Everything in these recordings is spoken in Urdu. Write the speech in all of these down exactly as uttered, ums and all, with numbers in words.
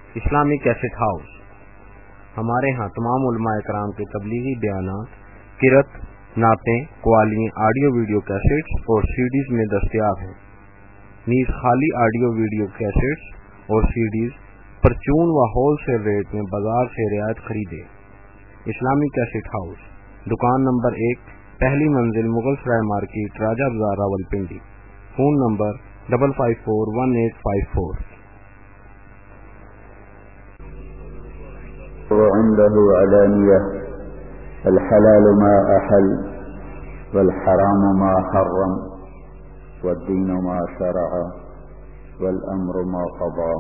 اسلامی کیسٹ ہاؤس ہمارے ہاں تمام علماء اکرام کے تبلیغی بیانات، قرأت، نعتیں، قوالییں، آڈیو ویڈیو کیسٹس اور سیڈیز میں دستیاب ہیں۔ نیز خالی آڈیو ویڈیو کیسٹس اور سیڈیز پرچون و ہول سیل ریٹ میں بازار سے رعایت خریدے۔ اسلامی کیسٹ ہاؤس، دکان نمبر ایک، پہلی منزل، Mughal Sarai market, Raja Bazaar, Rawalpindi. Phone number double five four one eight five four. وعنده علانية الحلال ما أحل والحرام ما حرم والدين ما شرع والأمر ما قضى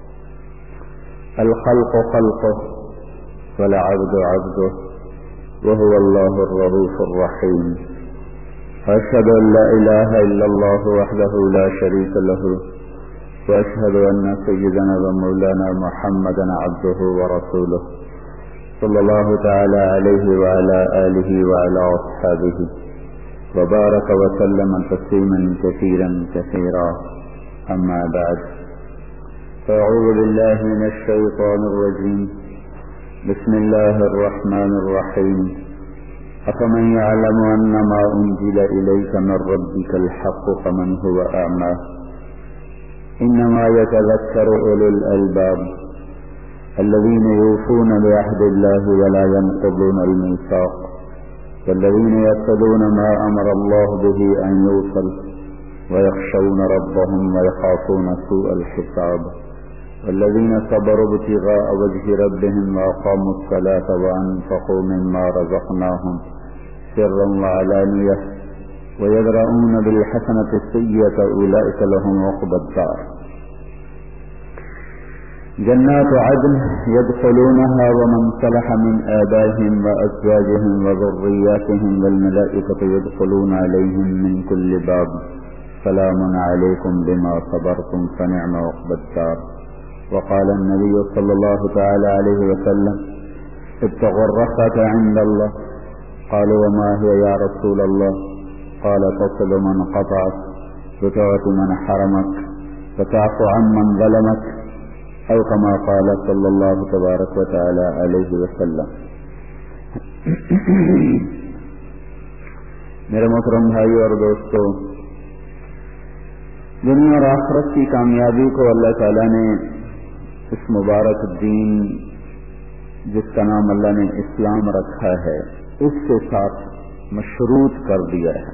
الخلق خلقه والعبد عبده وهو الله الرؤوف الرحيم أشهد أن لا إله إلا الله وحده لا شريك له وأشهد أن سيدنا ومولانا محمدا عبده ورسوله صلى الله تعالى عليه وعلى آله وعلى أصحابه وبارك وسلم تسليما كثيرا كثيرا أما بعد فأعوذ بالله من الشيطان الرجيم بسم الله الرحمن الرحيم أفمن يعلم أنما أنزل إليك من ربك الحق كمن هو أعمى إنما يتذكر أولو الألباب الذين يوفون بعهد الله ولا ينقضون الميثاق والذين يتبعون ما أمر الله به أن يوصل ويخشون ربهم ويخافون سوء الحساب والذين صبروا ابتغاء وجه ربهم وأقاموا الصلاة وأنفقوا مما رزقناهم سرا وعلانية ويدرؤون بالحسنة السيئة أولئك لهم عقبى الدار جنات عدن يدخلونها ومن صلح من آبائهم وأزواجهم وذرياتهم والملائكة يدخلون عليهم من كل باب سلام عليكم بما صبرتم فنعم عقبى الدار وقال النبي صلى الله تعالى عليه وسلم ابتغوا الرخاء عند الله قالوا وما هي يا رسول الله قال تصل من قطعك وتعطي من حرمك وتعفو عن من ظلمك او كما قال صلی اللہ تبارک و تعالی علیہ وسلم۔ میرے محترم بھائی اور دوستو، دنیا اور آخرت کی کامیابی کو اللہ تعالیٰ نے اس مبارک دین جس کا نام اللہ نے اسلام رکھا ہے اس کے ساتھ مشروط کر دیا ہے۔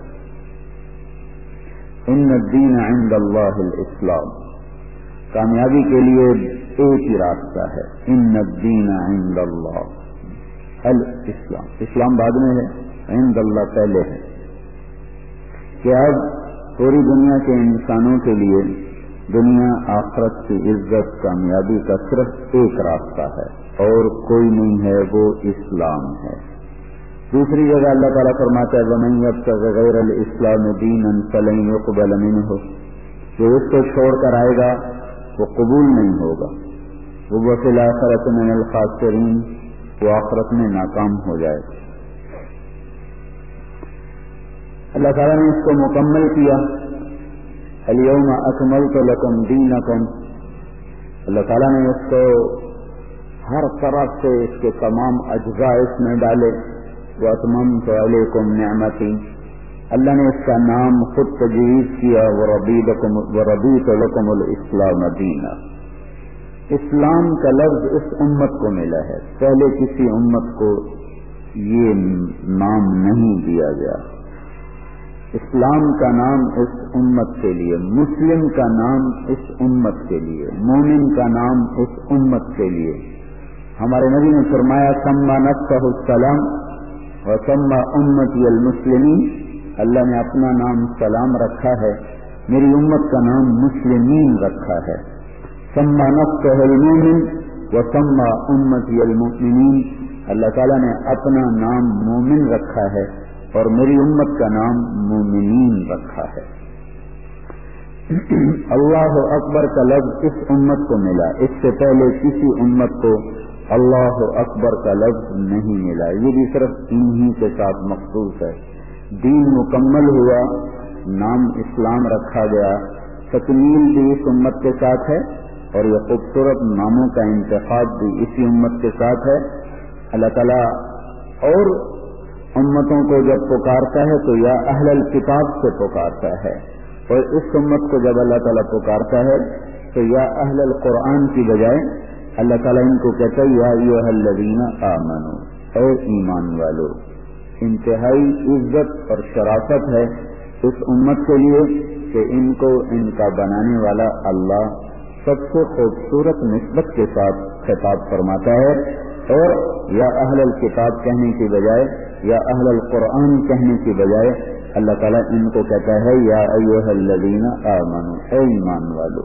ان الدین عند اللہ الاسلام، کامیابی کے لیے ایک ہی راستہ ہے، ان الدین عند اللہ الاسلام، اسلام بعد میں ہے، عند اللہ پہلے ہے، کہ اب پوری دنیا کے انسانوں کے لیے دنیا آخرت کی عزت کامیابی کا صرف ایک راستہ ہے اور کوئی نہیں ہے، وہ اسلام ہے۔ دوسری جگہ اللہ تعالیٰ فرماتا ہے وَمَن يَبْتَغِ غَيْرَ الْإِسْلَامِ دِينًا فَلَن يُقْبَلَ مِنْهُ، جو اس کو چھوڑ کر آئے گا وہ قبول نہیں ہوگا، وہ فی الآخرۃ من الخاسرین، وہ آخرت میں ناکام ہو جائے گا۔ اللہ تعالیٰ نے اس کو مکمل کیا، الیوم اکملت لکم دینکم، اللہ تعالیٰ نے اس کو ہر طرف سے اس کے تمام اجزاء اس میں ڈالے، واتممت علیکم نعمتی، اللہ نے اس کا نام خود تجویز کیا، وَرَضِيتُ لَكُمُ الْإِسْلَامَ دِينًا۔ اسلام کا لفظ اس امت کو ملا ہے، پہلے کسی امت کو یہ نام نہیں دیا گیا۔ اسلام کا نام اس امت کے لیے، مسلم کا نام اس امت کے لیے، مومن کا نام اس امت کے لیے۔ ہمارے نبی نے فرمایا سمّى نفسه السلام وسمّى امتی المسلمین، اللہ نے اپنا نام سلام رکھا ہے، میری امت کا نام مسلمین رکھا ہے۔ سمّى نفسه المؤمن وسمّى امتی المؤمنین، اللہ تعالیٰ نے اپنا نام مومن رکھا ہے اور میری امت کا نام مومنین رکھا ہے۔ اللہ اکبر کا لفظ اس امت کو ملا، اس سے پہلے کسی امت کو اللہ اکبر کا لفظ نہیں ملا، یہ بھی صرف انہی کے ساتھ مخصوص ہے۔ دین مکمل ہوا، نام اسلام رکھا گیا، تکمیل بھی اس امت کے ساتھ ہے، اور یہ خوبصورت ناموں کا انتخاب بھی اسی امت کے ساتھ ہے. اللہ تعالیٰ اور امتوں کو جب پکارتا ہے تو یا اہل الکتاب سے پکارتا ہے، اور اس امت کو جب اللہ تعالیٰ پکارتا ہے تو یا اہل القرآن کی بجائے اللہ تعالیٰ ان کو کہتا ہے یا ایھا الذین آمنوا، اے ایمان والو. انتہائی عزت اور شرافت ہے اس امت کے لیے کہ ان کو ان کا بنانے والا اللہ سب سے خوبصورت نسبت کے ساتھ خطاب فرماتا ہے، اور یا اہل الکتاب کہنے کی بجائے یا اہل القرآن کہنے کی بجائے اللہ تعالیٰ ان کو کہتا ہے یا ایھا الذین آمنوا، اے ایمان والو.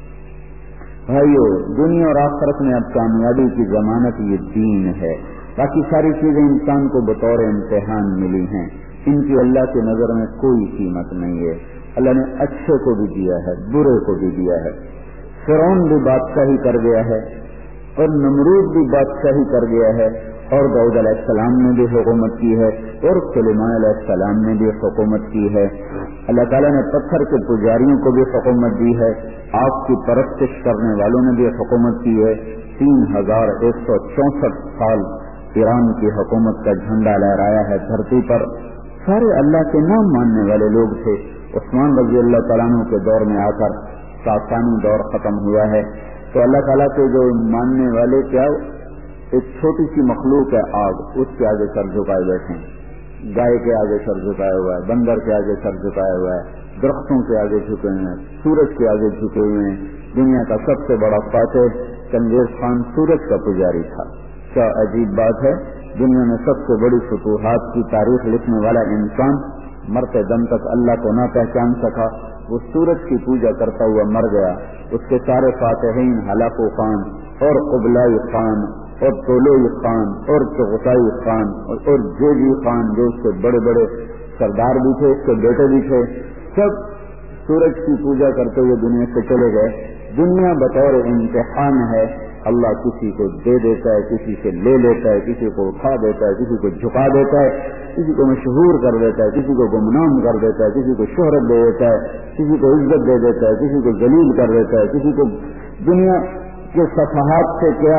بھائیو، دنیا اور آخرت میں اب کامیابی کی ضمانت یہ دین ہے. باقی ساری چیزیں انسان کو بطور امتحان ملی ہیں، ان کی اللہ کی نظر میں کوئی قیمت نہیں ہے. اللہ نے اچھے کو بھی دیا ہے، برے کو بھی دیا ہے. فرعون بھی بادشاہی کر گیا ہے، اور نمرود بھی بادشاہی کر گیا ہے، اور داؤد علیہ السلام نے بھی حکومت کی ہے، اور سلیمان علیہ السلام نے بھی حکومت کی ہے. اللہ تعالیٰ نے پتھر کے پجاریوں کو بھی حکومت دی ہے، آگ کی پرستش کرنے والوں نے بھی حکومت کی ہے. تین ہزار ایک سو چونسٹھ سال ایران کی حکومت کا جھنڈا لہرایا ہے دھرتی پر. سارے اللہ کے نام ماننے والے لوگ تھے. عثمان رضی اللہ تعالیٰ عنہ کے دور میں آ کر ساسانی دور ختم ہوا ہے، تو اللہ تعالیٰ کے جو ماننے والے کیا ایک چھوٹی سی مخلوق ہے آگ، اس کے آگے سر جھکائے بیٹھے ہیں. گائے کے آگے سر جھکایا ہوا ہے، بندر کے آگے سر جھکایا ہوا ہے، درختوں کے آگے جھکے ہوئے ہیں، سورج کے آگے جھکے ہوئے ہیں. دنیا کا سب سے بڑا فاتح چنگیز خان سورج کا پجاری تھا. کیا عجیب بات ہے، دنیا میں سب سے بڑی فتوحات کی تاریخ لکھنے والا انسان مرتے دم تک اللہ کو نہ پہچان سکا. وہ سورج کی پوجا کرتا ہوا مر گیا. اس کے سارے فاتحین ہلاکو خان اور قبلائی خان اور طولوئی خان اور چغتائی خان اور جوجی خان جو اس کے بڑے بڑے سردار بھی تھے، اس کے بیٹے بھی تھے، سب سورج کی پوجا کرتے ہوئے دنیا سے چلے گئے. دنیا بطور امتحان ہے. اللہ کسی کو دے دیتا ہے، کسی سے لے لیتا ہے، کسی کو اٹھا دیتا ہے، کسی کو جھکا دیتا ہے، کسی کو مشہور کر دیتا ہے، کسی کو گمنام کر دیتا ہے، کسی کو شہرت دے دیتا ہے، کسی کو عزت دے دیتا ہے، کسی کو ذلیل کر دیتا ہے، کسی کو دنیا کے صفحات سے کیا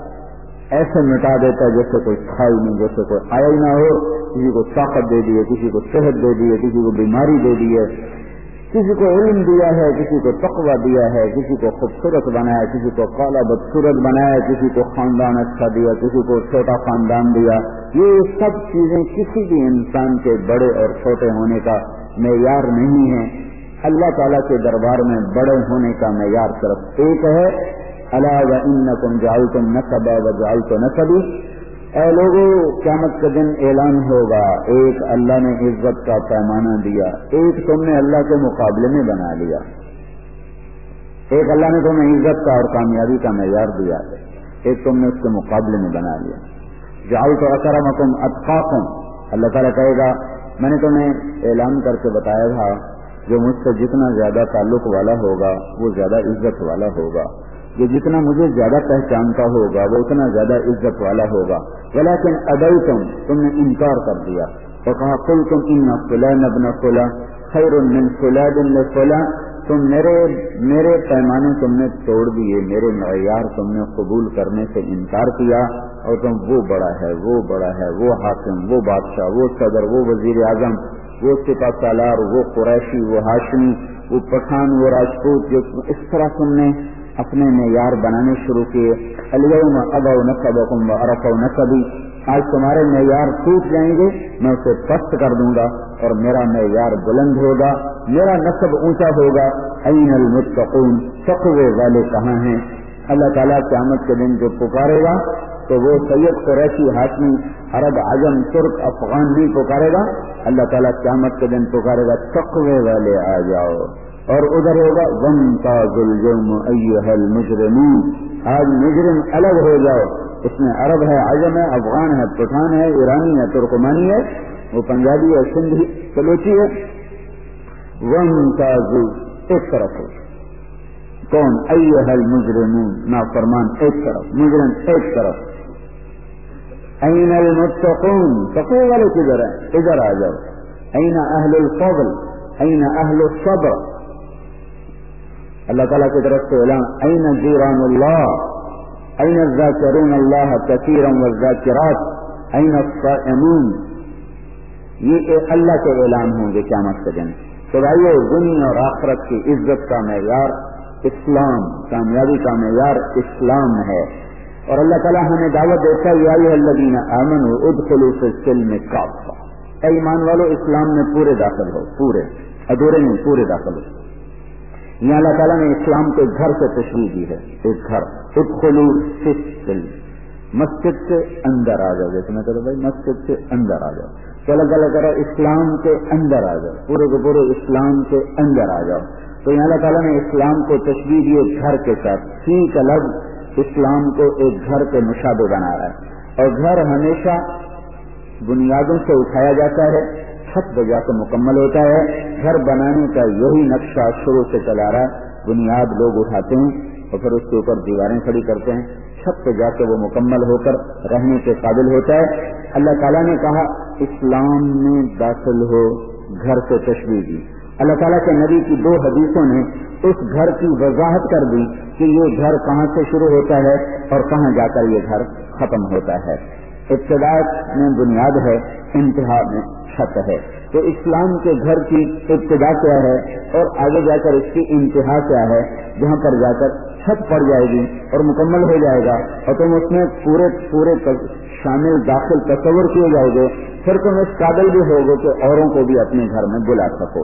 ایسے مٹا دیتا ہے جیسے کوئی تھا ہی نہیں، جیسے کوئی آیا ہی نہ ہو. کسی کو طاقت دے دی ہے، کسی کو صحت دے دی ہے، کسی کو بیماری دے دی ہے، کسی کو علم دیا ہے، کسی کو تقویٰ دیا ہے، کسی کو خوبصورت بنایا، کسی کو کالا بدصورت بنایا، کسی کو خاندان اچھا دیا، کسی کو چھوٹا خاندان دیا. یہ سب چیزیں کسی بھی انسان کے بڑے اور چھوٹے ہونے کا معیار نہیں ہے. اللہ تعالیٰ کے دربار میں بڑے ہونے کا معیار صرف ایک ہے، الا وانکم جعلتم نسبا وجعلت نسبی. اے لوگوں، قیامت کے دن اعلان ہوگا، ایک اللہ نے عزت کا پیمانہ دیا، ایک تم نے اللہ کے مقابلے میں بنا لیا. ایک اللہ نے تمہیں عزت کا اور کامیابی کا معیار دیا ہے، ایک تم نے اس کے مقابلے میں بنا لیا. جعلت اکرمکم اتقاکم. اللہ تعالیٰ کہے گا میں نے تمہیں اعلان کر کے بتایا تھا جو مجھ سے جتنا زیادہ تعلق والا ہوگا وہ زیادہ عزت والا ہوگا، جو جتنا مجھے زیادہ پہچانتا ہوگا وہ اتنا زیادہ عزت والا ہوگا. ولیکن ابیتم، تم نے انکار کر دیا اور کہا قلتم ان فلان ابن فلان خیر من فلان لفلان. تم میرے میرے پیمانے تم نے توڑ دیے، میرے معیار تم نے قبول کرنے سے انکار کیا، اور تم وہ بڑا ہے، وہ بڑا ہے، وہ حاکم، وہ بادشاہ، وہ صدر، وہ وزیر اعظم، وہ سپہ سالار، وہ قریشی، وہ ہاشمی، وہ پٹھان، وہ راجپوت، جو اس طرح تم نے اپنے معیار بنانے شروع کیے. الیوم ابوا نسبکم وعرفوا نسبی. آج تمہارے معیار ٹوٹ جائیں گے، میں اسے پست کر دوں گا اور میرا معیار بلند ہوگا، میرا نسب اونچا ہوگا. این المتقون، تقوی والے کہاں ہیں؟ اللہ تعالیٰ قیامت کے دن جو پکارے گا تو وہ سید قریشی، ہاشمی، عرب، عجم، ترک، افغان نہیں پکارے گا. اللہ تعالیٰ قیامت کے دن پکارے گا تقوی والے آ جاؤ. اور ادھر ہوگا وامتازوا اليوم ایھا المجرمون. آج مجرم الگ ہو جاؤ. اس میں عرب ہے، عجم ہے، افغان ہے، پٹھان ہے، ایرانی ہے، ترکمانی ہے، وہ پنجابی ہے، سندھی، بلوچی ہے. وامتازوا، ایک طرف ہو کون؟ ایھا المجرمون، نافرمان ایک طرف، مجرم ایک طرف. این المتقون، تقوی والے کدھر ہیں؟ ادھر آ جاؤ. این اہل الفضل، این اہل الصبر. اللہ تعالیٰ کی طرف سے اعلان این جیران اللہ این الذاکرون اللہ کثیرا والذاکرات این الصائمون، یہ اللہ کے اعلان ہوں گے قیامت کے دن۔ تو بھائیو، دنیا اور آخرت کی عزت کا معیار اسلام، کامیابی کا معیار اسلام ہے، اور اللہ تعالیٰ ہمیں دعوت دیتا ہے یا ایھا الذین آمنوا ادخلوا فی السلم کافہ، اے ایمان والو اسلام میں پورے داخل ہو، پورے، ادھورے نہیں، پورے داخل ہو۔ یہاں اللہ تعالیٰ نے اسلام کو ایک گھر سے تشریح دی ہے، ایک گھر، ادخلوا فی السلم، مسجد سے اندر آ جاؤ، جیسے میں کہتا بھائی مسجد سے اندر آ جاؤ، تو اللہ تعالیٰ کرو اسلام کے اندر آ جاؤ، پورے کے پورے اسلام کے اندر آ جاؤ۔ تو یہاں اللہ تعالیٰ نے اسلام کو تشبیہ دی ایک گھر کے ساتھ، سی کا لفظ اسلام کو ایک گھر کے مشابہ بنا رہا ہے، اور گھر ہمیشہ بنیادوں سے اٹھایا جاتا ہے، چھت پہ جا کے مکمل ہوتا ہے۔ گھر بنانے کا یہی نقشہ شروع سے چلا رہا ہے، بنیاد لوگ اٹھاتے ہیں اور پھر اس کے اوپر دیواریں کھڑی کرتے ہیں، چھت پہ جا کے وہ مکمل ہو کر رہنے کے قابل ہوتا ہے۔ اللہ تعالیٰ نے کہا اسلام میں داخل ہو، گھر سے تشبیہ دی۔ اللہ تعالیٰ کے نبی کی دو حدیثوں نے اس گھر کی وضاحت کر دی کہ یہ گھر کہاں سے شروع ہوتا ہے اور کہاں جا کر یہ گھر ختم ہوتا ہے۔ ابتدا میں بنیاد ہے، انتہا میں چھت ہے۔ تو اسلام کے گھر کی ابتدا کیا ہے اور آگے جا کر اس کی انتہا کیا ہے، جہاں پر جا کر چھت پڑ جائے گی اور مکمل ہو جائے گا اور تم اس میں پورے پورے شامل داخل تصور کیے جاؤ گے، پھر تم اس قابل بھی ہوگے کہ اوروں کو بھی اپنے گھر میں بلا سکو۔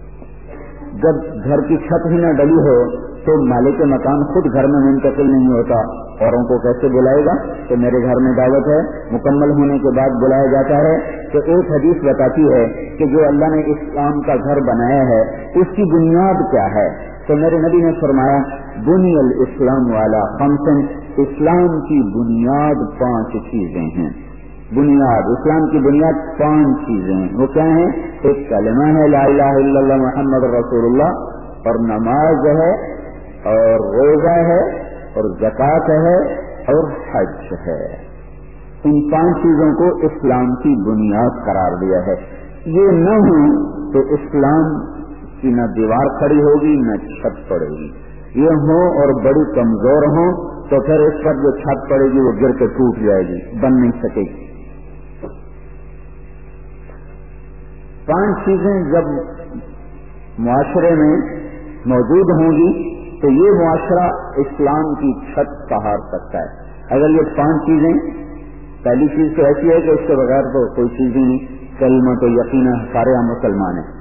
جب گھر کی چھت ہی نہ ڈلی ہو تو مالک مکان خود گھر میں منتقل نہیں ہوتا، اوروں کو کیسے بلائے گا کہ میرے گھر میں دعوت ہے؟ مکمل ہونے کے بعد بلایا جاتا ہے۔ تو ایک حدیث بتاتی ہے کہ جو اللہ نے اسلام کا گھر بنایا ہے اس کی بنیاد کیا ہے، تو میرے نبی نے فرمایا بنی الاسلام والا خمسن، اسلام کی بنیاد پانچ چیزیں ہیں۔ بنیاد، اسلام کی بنیاد پانچ چیزیں ہیں، وہ کیا ہیں؟ ایک کلمہ ہے لا الہ الا اللہ محمد رسول اللہ، اور نماز ہے، اور روزہ ہے، اور زکوٰۃ ہے، اور حج ہے۔ ان پانچ چیزوں کو اسلام کی بنیاد قرار دیا ہے۔ یہ نہ ہو تو اسلام کی نہ دیوار کھڑی ہوگی نہ چھت پڑے گی۔ یہ ہو اور بڑی کمزور ہو تو پھر اس پر جو چھت پڑے گی وہ گر کے ٹوٹ جائے گی، بن نہیں سکے گی۔ پانچ چیزیں جب معاشرے میں موجود ہوں گی تو یہ معاشرہ اسلام کی چھت سہار سکتا ہے۔ اگر یہ پانچ چیزیں، پہلی چیز تو ایسی ہے کہ اس کے بغیر تو کوئی چیز ہی نہیں، کلمہ تو یقیناً سارے ہم مسلمان ہیں۔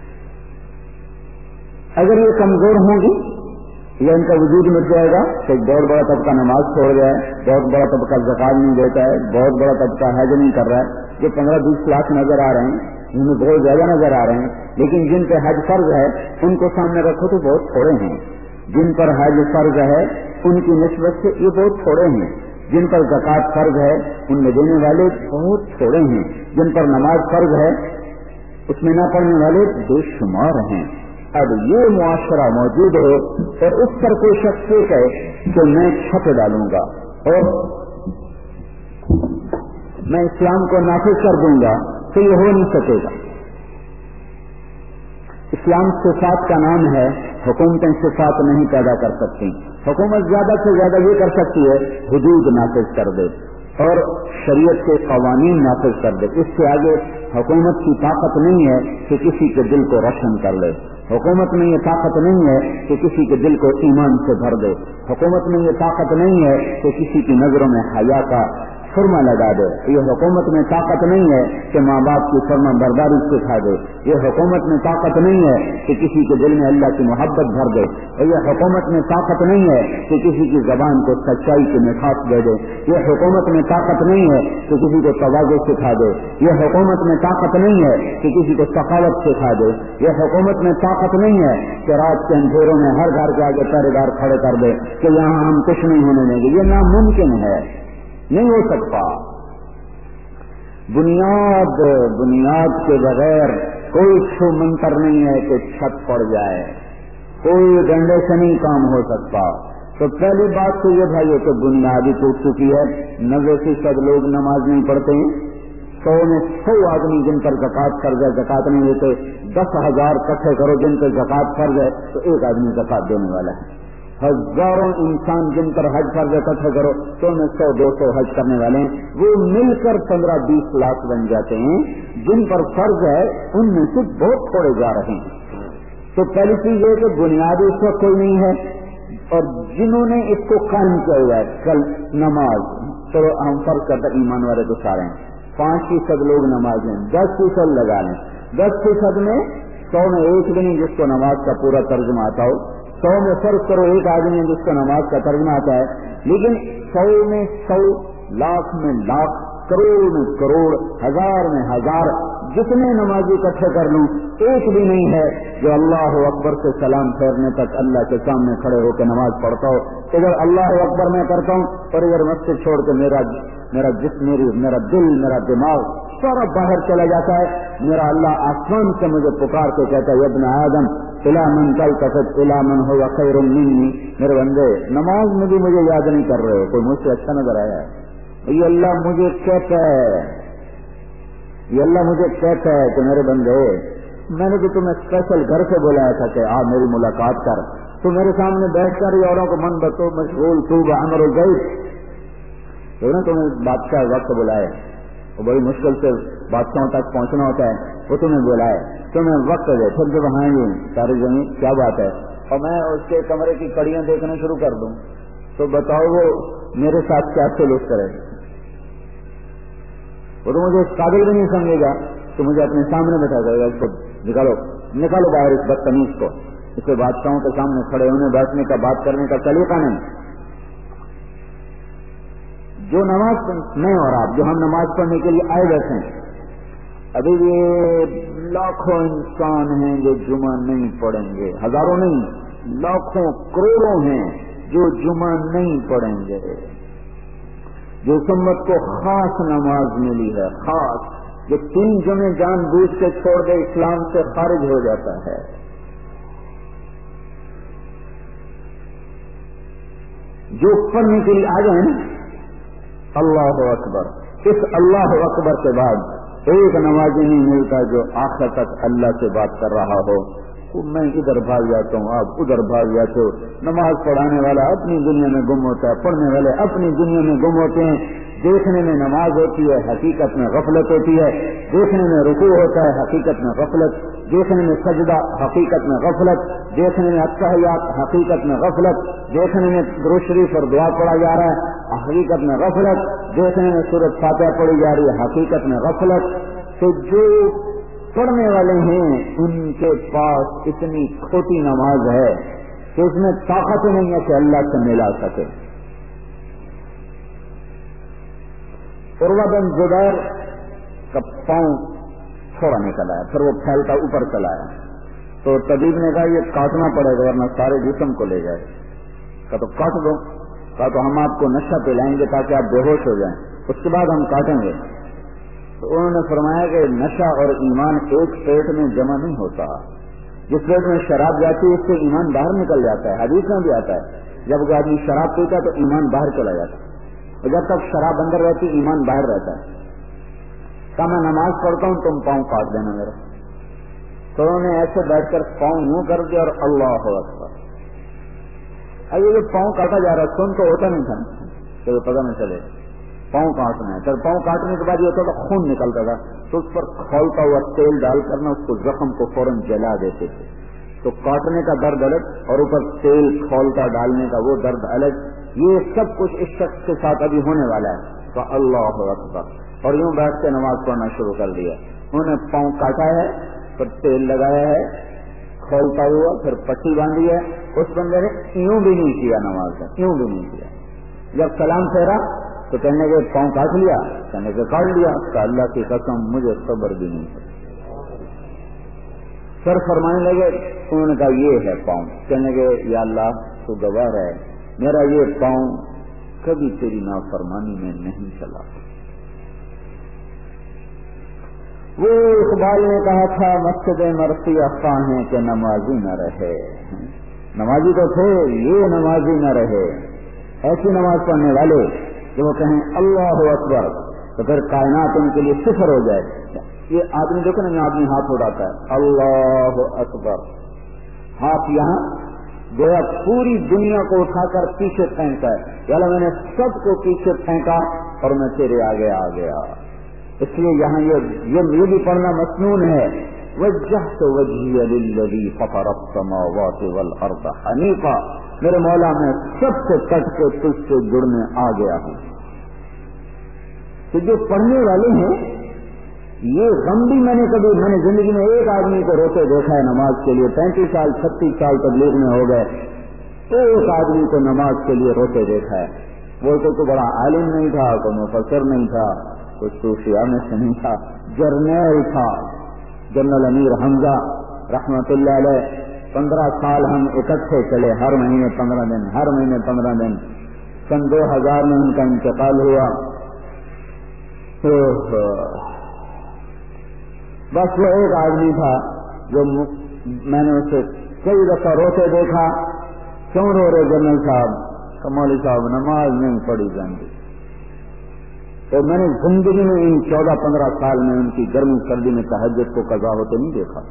اگر یہ کمزور ہوں گی یا ان کا وجود مٹ جائے گا تو ایک بہت بڑا طبقہ نماز چھوڑ گیا ہے، بہت بڑا طبقہ زکات نہیں دیتا ہے، بہت بڑا طبقہ حج نہیں کر رہا ہے۔ جو پندرہ بیس لاکھ نظر آ رہے ہیں ان میں بہت زیادہ نظر آ رہے ہیں، لیکن جن پہ حج فرض ہے ان کو سامنے رکھو تو بہت تھوڑے ہیں۔ جن پر حج فرض ہے ان کی نسبت سے یہ بہت تھوڑے ہیں۔ جن پر زکات فرض ہے ان میں دینے والے بہت تھوڑے ہیں۔ جن پر نماز فرض ہے اس میں نہ پڑھنے والے بے شمار ہیں۔ اب یہ معاشرہ موجود ہو اور اس پر کوئی شخص یہ کہے کہ میں چھت ڈالوں گا اور میں اسلام کو نافذ کر دوں گا تو یہ ہو نہیں سکے گا۔ اسلام صفات کا نام ہے، حکومتیں صفات نہیں پیدا کر سکتی۔ حکومت زیادہ سے زیادہ یہ کر سکتی ہے حدود نافذ کر دے اور شریعت کے قوانین نافذ کر دے۔ اس سے آگے حکومت کی طاقت نہیں ہے کہ کسی کے دل کو روشن کر لے۔ حکومت میں یہ طاقت نہیں ہے کہ کسی کے دل کو ایمان سے بھر دے۔ حکومت میں یہ طاقت نہیں ہے کہ کسی کی نظروں میں حیا کا فرما لگا دے۔ یہ حکومت میں طاقت نہیں ہے کہ ماں باپ کی فرما برداری سکھا دے۔ یہ حکومت میں طاقت نہیں ہے کہ کسی کے دل میں اللہ کی محبت بھر دے۔ اور یہ حکومت میں طاقت نہیں ہے کہ کسی کی زبان کو سچائی کی مٹھاس دے دے۔ یہ حکومت میں طاقت نہیں ہے کہ کسی کو تواضع سکھا دے۔ یہ حکومت میں طاقت نہیں ہے کہ کسی کو سخاوت سکھا دے۔ یہ حکومت میں طاقت نہیں ہے کہ رات کے اندھیروں میں ہر گھر کے آگے پہرے دار کھڑے کر دے کہ یہاں ہم کچھ نہیں ہونے دیں گے۔ یہ ناممکن ہے، نہیں ہو سکتا۔ بنیاد بنیاد کے بغیر کوئی چھو منتر نہیں ہے کہ چھت پڑ جائے، کوئی ڈنڈے سے نہیں کام ہو سکتا۔ تو پہلی بات تو یہ بھائی کہ بنیاد ہی ٹوٹ چکی ہے۔ نوے فیصد لوگ نماز نہیں پڑھتے ہیں، सौ में सौ आदमी जिन पर ज़कात फर्ज है ज़कात नहीं देते, दस हजार इकट्ठे करो जिन पर ज़कात फर्ज है तो एक आदमी ज़कात देने वाला है। हजारों इंसान जिन पर हज फर्ज इकट्ठे करो तो उनमें सौ दो सौ हज करने वाले हैं, वो मिलकर पंद्रह बीस लाख बन जाते हैं। जिन पर फर्ज है उनमें से बहुत थोड़े जा रहे हैं। तो पहली चीज ये कि बुनियादी इसका कोई नहीं है, और जिन्होंने इसको कायम किया हुआ है कल नमाज, चलो हम फर्ज करते ईमान वाले तो सारे हैं, पांच फीसद लोग नमाज में, दस फीसद लगा लें, दस फीसद में सौ में एक भी नहीं जिसको नमाज का पूरा तर्जुमा आता हो, सौ में फर्ज करो एक आदमी जिसको नमाज का तर्जुमा आता है, लेकिन सौ में सौ, लाख में लाख, करोड़ में करोड़, हजार में हजार, जितने नमाजी इकट्ठे कर लूं एक भी नहीं है जो अल्लाह अकबर से सलाम फेरने तक अल्लाह के सामने खड़े होकर नमाज पढ़ता हो। इधर अल्लाह अकबर मैं करता हूँ और इधर मस्जिद छोड़ के मेरा मेरा जिस्म मेरी मेरा दिल मेरा दिमाग सारा बाहर चला जाता है। मेरा अल्लाह आसमान से मुझे पुकार के कहता है इब्न आदम इला मन कल तफत इला मन हुआ खैरुम मिन्नी, मेरे बंदे नमाज में भी मुझे याद नहीं कर रहे हो, कोई मुझसे अच्छा नजर आया है। ये अल्लाह मुझे कहता है, ये अल्लाह मुझे कहता है कि मेरे बंदे मैंने तो तुम्हें स्पेशल घर से बुलाया था कि आप मेरी मुलाकात कर, तो मेरे सामने बैठकर औरों को मन बतो मशगूल तू अमर गई तो ना तुम्हें बादशाह वक्त बुलाए, वो बड़ी मुश्किल से बादशाहों तक पहुंचना होता है, वो तुम्हें बुलाए, तुम्हें वक्त दे, फिर जब हाँ जी सारी जमीन क्या बात है, और मैं उसके कमरे की कड़ियां देखने शुरू कर दूं तो बताओ वो मेरे साथ क्या सलूक करे। वो तो मुझे काबिल भी नहीं समझेगा, तो मुझे अपने सामने बैठा करेगा, इसको निकालो निकालो बाहर इस बदतमीज को, इसके बादशाहों के सामने खड़े होने बैठने का बात करने का सलीका नहीं। जो नमाज मैं और आप जो हम नमाज पढ़ने के लिए आए बैठे हैं, अभी ये लाखों इंसान हैं जो जुमा नहीं पढ़ेंगे, हजारों नहीं लाखों करोड़ों हैं जो जुमा नहीं पढ़ेंगे, जो सुन्नत को खास नमाज मिली है, खास जो तीन जुमे जान बूझ के छोड़ दे इस्लाम से खारिज हो जाता है। जो पढ़ने के लिए आ जाए ना अल्लाह अकबर, इस अल्लाह अकबर के बाद एक नमाजी नहीं मिलता जो आखिर तक अल्लाह से बात कर रहा हो। मैं इधर भाग जाता हूँ आप उधर भाग जाते हो। नमाज पढ़ाने वाला अपनी दुनिया में गुम होता है, पढ़ने वाले अपनी दुनिया में गुम होते हैं। देखने में नमाज होती है, हकीकत में गफलत होती है। देखने में रुकू होता है, हकीकत में गफलत। देखने में सजदा, हकीकत में गफलत। देखने में अत्तहियात, हकीकत में गफलत। देखने में दुरूद शरीफ और दुआ पढ़ा जा रहा है, हकीकत में गफलत। देखने में सूरत फातिहा पढ़ी जा रही है, हकीकत में गफलत। तो जो पढ़ने वाले हैं उनके पास इतनी खोटी नमाज है कि उसमें ताकत नहीं है कि अल्लाह से मिला सके। उर्वा बिन जुबैर का पांव थोड़ा निकल आया, फिर वो फैलता ऊपर चला आया, तो तबीब ने कहा ये काटना पड़ेगा वरना सारे जिस्म को ले जाए। कहा तो काट दो। कहा तो हम आपको नशा पिलाएंगे ताकि आप बेहोश हो जाएं, उसके बाद हम काटेंगे। तो उन्होंने फरमाया कि नशा और ईमान एक पेट में जमा नहीं होता। जिस पेट में शराब जाती है उससे ईमान बाहर निकल जाता है। हदीस में भी आता है जब कोई आदमी शराब पीता तो ईमान बाहर चला जाता है, और जब तक शराब अंदर रहती ईमान बाहर रहता है। कहा मैं नमाज पढ़ता हूँ तुम पाँव काट देना मेरा। तो उन्होंने ऐसे बैठकर पाँव यूं कर दिया और अल्लाह अकबर। अब ये जो पाँव काटा जा रहा सुन तो होता नहीं था, तो पता नहीं चले पाँव काटना है। फिर पाँव काटने के बाद ये होता था खून निकलता था, तो उस पर खौलता हुआ तेल डालकर ना उसको जख्म को फौरन जला देते थे। तो काटने का दर्द अलग और ऊपर तेल खौलता डालने का वो दर्द अलग। ये सब कुछ इस शख्स के साथ अभी होने वाला है। तो अल्लाह अकबर, और यूं बैठ के नमाज पढ़ना शुरू कर दिया। उन्होंने पाँव काटा है, फिर तेल लगाया है खौलता हुआ, फिर पट्टी बांधी है। उस बंदे ने यूं भी नहीं किया नमाज का, यूं भी नहीं किया। जब सलाम फेरा तो कहने के पाँव काट लिया, कहने के काट लिया। तो अल्लाह की कसम मुझे सब्र भी नहीं। सर फरमाने लगे, उन्होंने कहा ये है पाँव। कहने के या अल्लाह तू गवाह है मेरा ये पाँव कभी तेरी नाफरमानी में नहीं चला। वो इकबाल ने कहा था मस्जिद मरसी अफवाह है कि नमाजी न रहे। नमाजी तो थे, ये नमाजी न रहे। ऐसी नमाज पढ़ने वाले जो वो कहें अल्लाह अकबर تو پھر کائنات ان کے لیے صفر ہو جائے. یہ آدمی دیکھو نا, آدمی ہاتھ اڑاتا ہے اللہ اکبر, ہاتھ یہاں گویا پوری دنیا کو اٹھا کر پیچھے پھینکا ہے, یا میں نے سب کو پیچھے پھینکا اور میں تیرے آگے آ گیا. اس لیے یہاں یہ یہ بھی پڑھنا مسنون ہے, وجہت وجہی للذی فطر السماوات والارض حنیفا, میرے مولا میں سب سے کٹ کے تجھ سے جڑنے آ گیا ہوں. تو جو پڑھنے والے ہیں یہ غم بھی میں نے کبھی میں نے زندگی میں ایک آدمی کو روتے دیکھا ہے نماز کے لیے, پینتیس سال چھتیس سال تبلیغ میں ہو گئے, ایک آدمی کو نماز کے لیے روتے دیکھا ہے. وہ تو کوئی بڑا عالم نہیں تھا, کوئی مفسر نہیں تھا, کوئی صوفیاء میں سے نہیں تھا, جرنیل تھا, جنرل امیر حمزہ رحمت اللہ علیہ. پندرہ سال ہم اکٹھے چلے, ہر مہینے پندرہ دن ہر مہینے پندرہ دن سن دو ہزار میں ان کا انتقال ہوا. تو بس وہ ایک آدمی تھا جو میں نے اسے کئی دفعہ روتے دیکھا. کیوں رو رہے جنرل صاحب؟ مولوی صاحب نماز نہیں پڑھی جاتی. تو میں نے زندگی میں ان چودہ پندرہ سال میں ان کی گرمی سردی میں تہجد کو قضا ہوتے نہیں دیکھا.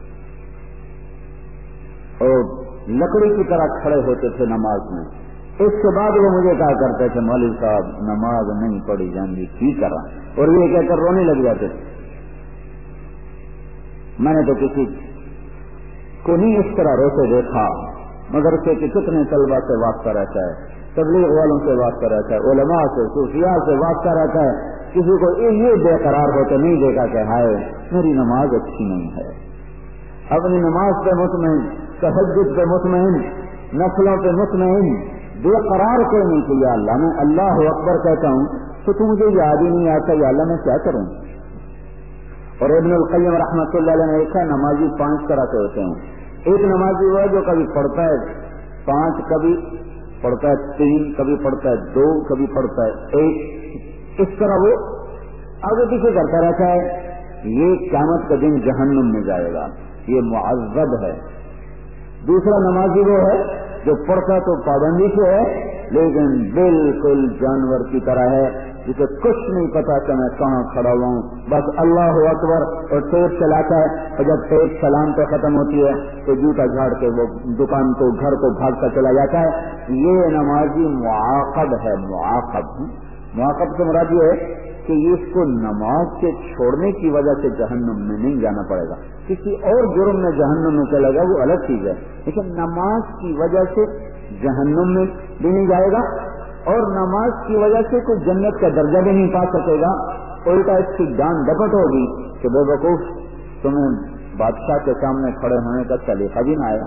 اور لکڑی کی طرح کھڑے ہوتے تھے نماز میں. اس کے بعد وہ مجھے کہا کرتے تھے مولوی صاحب نماز نہیں پڑھی جاتی, ٹھیک کر رہا, اور یہ کہہ کر رونے لگ جاتے تھے. میں نے تو کسی کو نہیں اس طرح روتے دیکھا. مدرسے کے کتنے طلبہ سے واسطہ رہتا ہے, تبلیغ والوں سے واسطہ رہتا ہے, علماء سے صوفیاء سے واسطہ رہتا ہے. کسی کو یہ بے قرار ہوتے نہیں دیکھا کہ ہائے میری نماز اچھی نہیں ہے. اپنی نماز پہ مطمئن, تہجد پہ مطمئن, نفلوں پہ مطمئن, بے قرار کوئی نہیں کہ یا اللہ میں اللہ اکبر کہتا ہوں تو تو مجھے یاد ہی نہیں آتا یا اللہ میں کیا کروں. اور ابن القیم رحمۃ اللہ علیہ نے لکھا نمازی پانچ طرح کے ہوتے ہیں. ایک نمازی وہ ہے جو کبھی پڑھتا ہے پانچ, کبھی پڑھتا ہے تین, کبھی پڑھتا ہے دو, کبھی پڑھتا ہے ایک. اس طرح وہ آگے پیچھے کرتا رہتا ہے. یہ قیامت کا دن جہنم میں جائے گا, یہ معذب ہے. دوسرا نمازی وہ ہے جو پڑھتا تو پابندی سے ہے لیکن بالکل جانور کی طرح ہے, جسے کچھ نہیں پتا کہ میں کہاں کھڑا ہوا ہوں, بس اللہ اکبر اور ٹیپ چلاتا ہے, اور جب ٹیپ سلام پہ ختم ہوتی ہے تو جوتا جھاڑ کے وہ دکان کو گھر کو بھاگتا چلا جاتا ہے. یہ نمازی معاقب ہے. معاقب معاقب سے مراد یہ ہے کہ اس کو نماز کے چھوڑنے کی وجہ سے جہنم میں نہیں جانا پڑے گا. کسی اور جرم میں جہنم میں چلا گا وہ الگ چیز ہے, لیکن نماز کی وجہ سے جہنم میں بھی نہیں جائے گا اور نماز کی وجہ سے کوئی جنت کا درجہ بھی نہیں پا سکے گا. الٹا اس کی جان ڈپٹ ہوگی کہ بے وقوف تمہیں بادشاہ کے سامنے کھڑے ہونے کا سلیقہ بھی نہ آیا.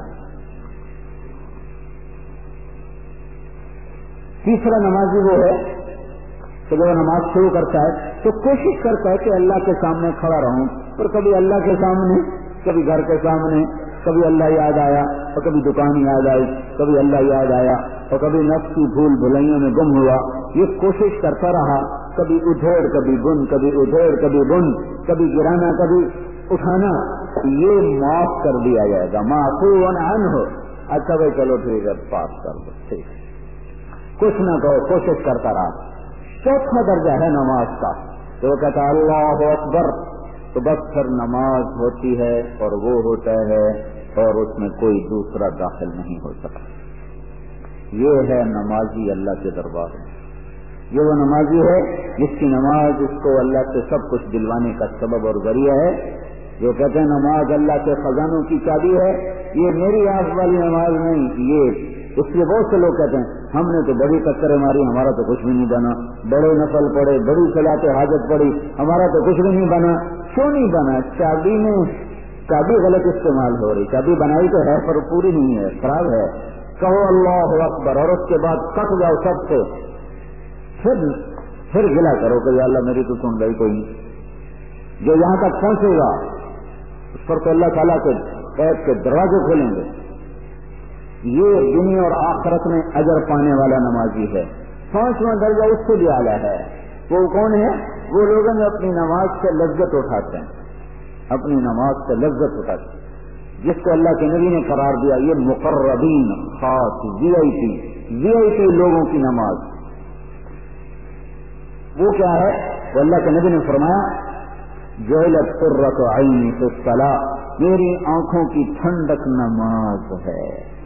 تیسرا نمازی وہ ہے کہ جب نماز شروع کرتا ہے تو کوشش کرتا ہے کہ اللہ کے سامنے کھڑا رہوں, اور کبھی اللہ کے سامنے, کبھی گھر کے سامنے, کبھی اللہ یاد آیا اور کبھی دکان یاد آئی, کبھی اللہ یاد آیا اور کبھی نفس کی بھول بھلائیوں میں گم ہوا. یہ کوشش کرتا رہا, کبھی ادھیڑ کبھی بن, کبھی ادھیڑ کبھی بن, کبھی گرانا کبھی اٹھانا. یہ معاف کر دیا جائے گا, معفو عنہ. اچھا بھائی چلو ٹھیک ہے پاس کر دو, ٹھیک, کچھ نہ کہو, کوشش کرتا رہا. چوتھا درجہ ہے نماز کا, تو وہ کہتا اللہ اکبر, تو بس پھر نماز ہوتی ہے اور وہ ہوتا ہے اور اس میں کوئی دوسرا داخل نہیں ہو سکتا. یہ ہے نمازی اللہ کے دربار میں. یہ وہ نمازی ہے جس کی نماز اس کو اللہ سے سب کچھ دلوانے کا سبب اور ذریعہ ہے. جو کہتے ہیں نماز اللہ کے خزانوں کی چابی ہے, یہ میری آنکھ والی نماز نہیں. یہ اس لیے بہت سے لوگ کہتے ہیں ہم نے تو بڑی ٹکریں ماری, ہمارا تو کچھ بھی نہیں بنا, بڑے نفل پڑے, بڑی صلاۃ حاجت پڑی, ہمارا تو کچھ بھی نہیں بنا. کیوں نہیں بنا؟ چابی میں چابی غلط استعمال ہو رہی. چابی بنائی تو ہے پر پوری نہیں ہے, خراب ہے. کہو اللہ اکبر اور اس کے بعد کٹ جاؤ سب سے, پھر پھر گلا کرو کہ یا اللہ میری تو سن رہی کوئی نہیں. جو یہاں تک پہنچے گا اس پر تو اللہ تعالیٰ کے قید کے دروازے کھولیں گے. یہ دنیا اور آخرت میں اجر پانے والا نمازی ہے. پانچواں درجہ اس سے بھی اعلیٰ ہے. وہ کون ہے؟ وہ لوگوں نے اپنی نماز سے لذت اٹھاتے ہیں, اپنی نماز سے لذت اٹھاتے ہیں, جس کو اللہ کے نبی نے قرار دیا یہ مقربین, خاص وی آئی پی وی آئی پی لوگوں کی نماز. وہ کیا ہے؟ وہ اللہ کے نبی نے فرمایا جعلت قرۃ عینی فی الصلاۃ، میری آنکھوں کی ٹھنڈک نماز ہے،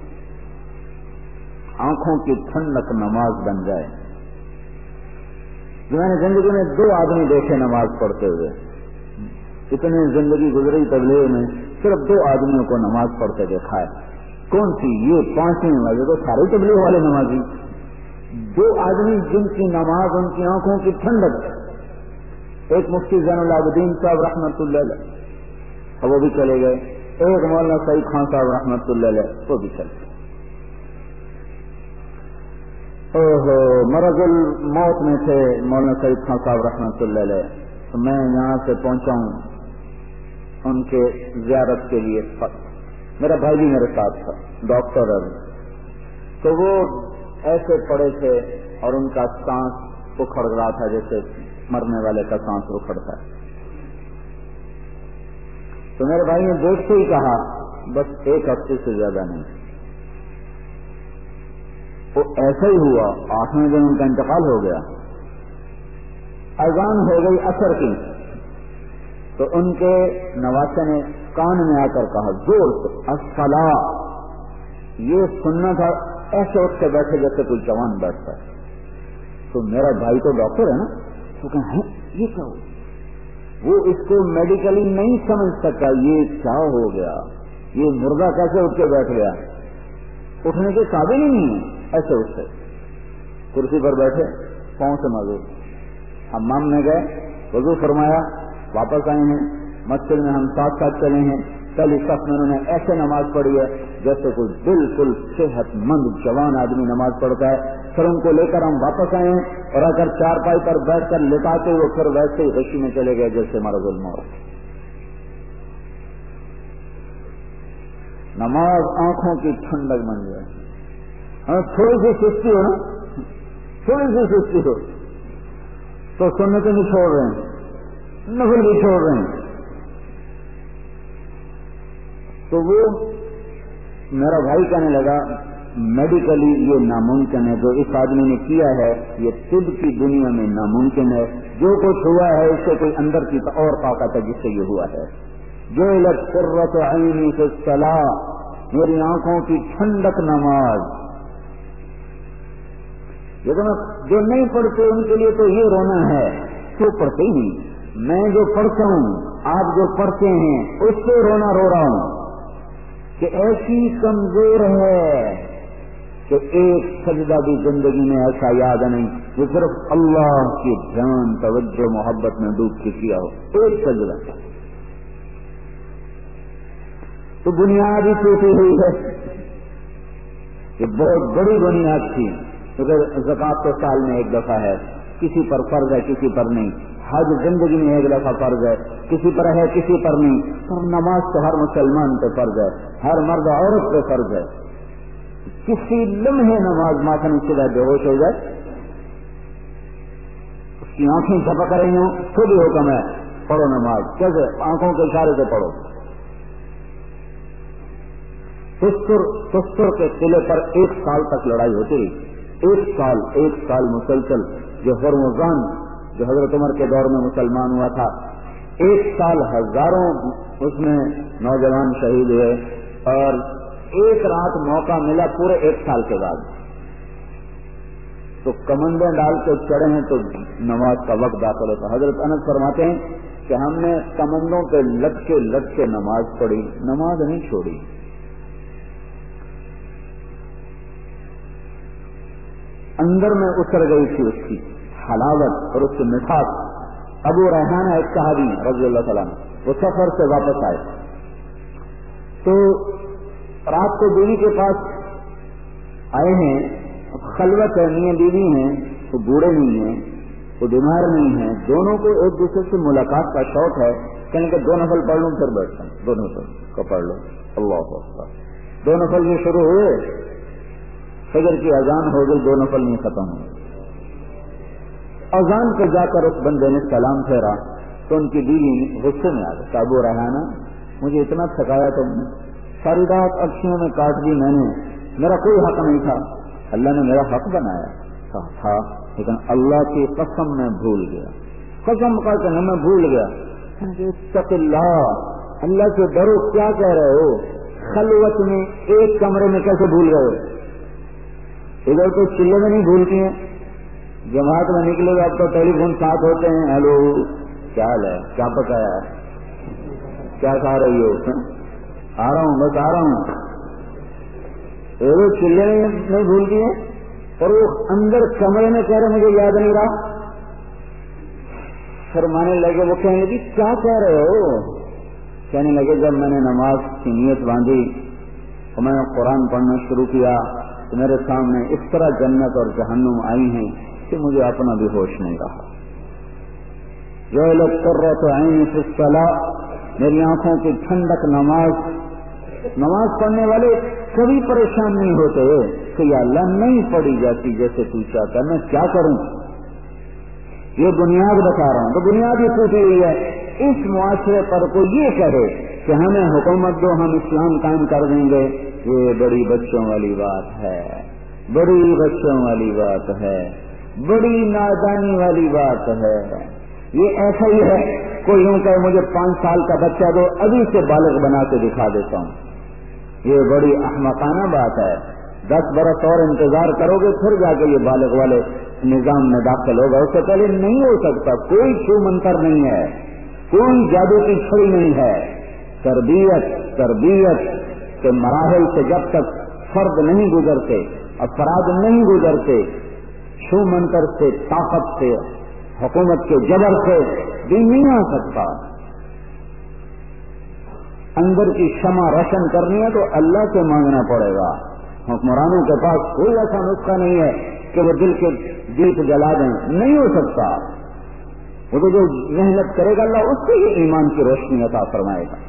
آنکھوں کی ٹھنڈک نماز بن جائے۔ جو میں نے زندگی میں دو آدمی دیکھے نماز پڑھتے ہوئے، اتنی زندگی گزری تبلیغ میں صرف دو آدمیوں کو نماز پڑھتے دیکھا ہے۔ کون سی؟ یہ پانچویں نمازی تو سارے تبلیغ والے نمازی، دو آدمی جن کی نماز ان کی آنکھوں کی ٹھنڈک، ایک مفتی زین العابدین صاحب رحمۃ اللہ علیہ اور وہ بھی چلے گئے، ایک مولانا سعید خان صاحب رحمۃ اللہ علیہ وہ بھی چلے گئے۔ اوہو مرض الموت میں تھے مولانا سعید خان صاحب رحمۃ اللہ علیہ، تو میں یہاں سے پہنچا ہوں ان کے زیارت کے لیے، میرا بھائی بھی میرے ساتھ تھا ڈاکٹر ہے، تو وہ ایسے پڑے تھے اور ان کا سانس اکھڑ رہا تھا جیسے مرنے والے کا سانس اکھڑتا ہے۔ تو میرے بھائی نے دیکھتے ہی کہا بس ایک ہفتے سے زیادہ نہیں۔ وہ ایسا ہی ہوا، آٹھویں دن ان کا انتقال ہو گیا، اذان ہو گئی اثر کی، تو ان کے نواسے نے کان میں آ کر کہا زور سے الصلاۃ، یہ سننا تھا، ایسے اٹھ کے بیٹھے جیسے کوئی جوان بیٹھتا ہے۔ تو میرا بھائی تو ڈاکٹر ہے نا، تو کہا یہ کیا ہو؟ وہ اس کو میڈیکلی نہیں سمجھ سکتا، یہ کیا ہو گیا، یہ مردہ کیسے اٹھ کے بیٹھ گیا، اٹھنے کے قابل ہی نہیں ہے۔ ایسے اٹھتے کرسی پر بیٹھے، پاؤں سے معذور، حمام میں گئے، وضو فرمایا، واپس آئے ہیں، مسجد میں ہم ساتھ ساتھ چلے ہیں، کل اس وقت میں انہوں نے ایسے نماز پڑھی ہے جیسے کوئی بالکل صحت مند جوان آدمی نماز پڑھتا ہے۔ پھر ان کو لے کر ہم واپس آئے ہیں اور اگر چار پائی پر بیٹھ کر لٹاتے ہوئے پھر ویسے ہی غشی میں چلے گئے جیسے مرض الموت۔ نماز آنکھوں کی ٹھنڈک بن جائے، ہاں تھوڑی سی سستی ہو نا، تھوڑی سی سستی ہو تو سنتیں بھی چھوڑ رہے ہیں، نفل بھی چھوڑ رہے ہیں۔ تو وہ میرا بھائی کہنے لگا میڈیکلی یہ ناممکن ہے، جو اس آدمی نے کیا ہے یہ طب کی دنیا میں ناممکن ہے، جو کچھ ہوا ہے اس سے کوئی اندر کی اور طاقت ہے جس سے یہ ہوا ہے۔ جو لت قرۃ عینی فی الصلاۃ، میری آنکھوں کی ٹھنڈک نماز۔ لیکن جو نہیں پڑھتے ان کے لیے تو یہ رونا ہے، تو پڑھتے ہی نہیں، میں جو پڑھتا ہوں آپ جو پڑھتے ہیں اس سے رونا رو رہا ہوں کہ ایسی کمزور ہے کہ ایک سجدہ بھی زندگی میں ایسا یاد نہیں جو صرف اللہ کی دھیان توجہ محبت میں ڈوب کے کیا ہو، ایک سجدہ۔ تو بنیاد ہی ٹوٹی ہوئی ہے، یہ بہت بڑی بنیاد تھی، کیونکہ زکوٰۃ تو سال میں ایک دفعہ ہے، کسی پر فرض ہے کسی پر نہیں، حج زندگی میں ایک دفعہ فرض ہے، کسی پر ہے کسی پر نہیں، اور نماز تو ہر مسلمان پہ فرض ہے، ہر مرد عورت پہ فرض ہے۔ کسی لمحے نماز ماتھن سے بے ہوش ہو جائے، اس کی آنکھیں جھپک رہی ہوں تو بھی حکم ہے پڑھو نماز، کیسے؟ آنکھوں کے اشارے سے پڑھو۔ تستر تستر کے قلعے پر ایک سال تک لڑائی ہوتی رہی، ایک سال ایک سال مسلسل، جو ہرمزان جو حضرت عمر کے دور میں مسلمان ہوا تھا، ایک سال ہزاروں اس میں نوجوان شہید ہوئے، اور ایک رات موقع ملا پورے ایک سال کے بعد، تو کمندیں ڈال کے چڑھے ہیں تو نماز کا وقت داخل ہوتا۔ حضرت انس فرماتے ہیں کہ ہم نے کمندوں پہ لٹ کے لٹ کے نماز پڑھی، نماز نہیں چھوڑی۔ اندر میں اتر گئی تھی اس کی حلاوت اور اس کی مٹھاس۔ ابو ریحانہ ایک صحابی رضی اللہ تعالیٰ عنہ، وہ سفر سے واپس آئے تو رات کو بیوی کے پاس آئے ہیں، خلوت ہے، میاں بیوی ہیں، وہ بوڑھے نہیں ہیں، وہ بیمار نہیں ہیں، دونوں کو ایک دوسرے سے ملاقات کا شوق ہے، کہیں کہ دو نفل پڑھ لوں پھر بیٹھتا ہوں، دو نفل کو پڑھ لو، اللہ اکبر، دو نفل یہ شروع ہوئے، فجر کی اذان ہو گئی، دو نفل نہیں ختم ہوئے۔ اذان پہ جا کر اس بندے نے سلام پھیرا تو ان کی بیوی غصے میں آ گئی، ابو ریحانہ مجھے اتنا تھکایا تم نے، ساری رات اکھیوں میں کاٹ دی میں نے، میرا کوئی حق نہیں تھا، اللہ نے میرا حق بنایا، حصہ تھا، لیکن اللہ کی قسم میں بھول گیا، قسم کا کہ میں بھول گیا۔ اتق اللہ، اللہ سے ڈرو، کیا کہہ رہے ہو؟ خلوت میں ایک کمرے میں کیسے بھول گئے؟ ادھر تو چلے میں نہیں بھولتی ہیں، جماعت میں نکلے گا اب تو ٹیلی فون ساتھ ہوتے ہیں، ہیلو کیا حال ہے، کیا پکایا ہے، کیا کھا رہی ہو، آ رہا ہوں بس آ رہا ہوں، ادھر چلے میں نہیں بھولتی ہیں، اور وہ اندر کمرے میں کہہ رہے مجھے یاد نہیں رہا۔ فرمانے لگے، وہ کہنے لگی کیا کہہ رہے ہو؟ کہنے لگے جب میں نے نماز کی نیت باندھی اور میں نے قرآن پڑھنا شروع کیا تو میرے سامنے اس طرح جنت اور جہنم آئی ہیں کہ مجھے اپنا بھی ہوش نہیں رہا۔ جو لوگ کر رہے تھے عینی فی الصلاۃ، میری آنکھوں کی ٹھنڈک نماز نماز پڑھنے والے کبھی پریشان نہیں ہوتے کہ یا اللہ نہیں پڑھی جاتی جیسے تو چاہتا، میں کیا کروں؟ یہ بنیاد بتا رہا ہوں، تو بنیاد ہی ٹوٹی ہوئی ہے۔ اس معاشرے پر کوئی یہ کہے کہ ہمیں حکومت دو، ہم اسلام قائم کر دیں گے، یہ بڑی بچوں والی بات ہے، بڑی بچوں والی بات ہے، بڑی نادانی والی بات ہے۔ یہ ایسا ہی ہے کوئی یوں کہ مجھے پانچ سال کا بچہ دو، ابھی سے بالغ بنا کے دکھا دیتا ہوں، یہ بڑی احمقانہ بات ہے۔ دس برس اور انتظار کرو گے پھر جا کے یہ بالغ والے نظام میں داخل ہوگا، اس سے پہلے نہیں ہو سکتا۔ کوئی چھو منتر نہیں ہے، کوئی جادو کی چھڑی نہیں ہے۔ تربیت تربیت کے مراحل سے جب تک فرد نہیں گزرتے، افراد نہیں گزرتے، چھو منتر سے، طاقت سے، حکومت کے جبر سے بھی نہیں آ سکتا۔ اندر کی شمع روشن کرنی ہے تو اللہ سے مانگنا پڑے گا۔ حکمرانوں کے پاس کوئی ایسا نسخہ نہیں ہے کہ وہ دل کے دیپ جلا دیں، نہیں ہو سکتا۔ وہ تو جو محنت کرے گا اللہ اس سے ہی ایمان کی روشنی عطا فرمائے گا۔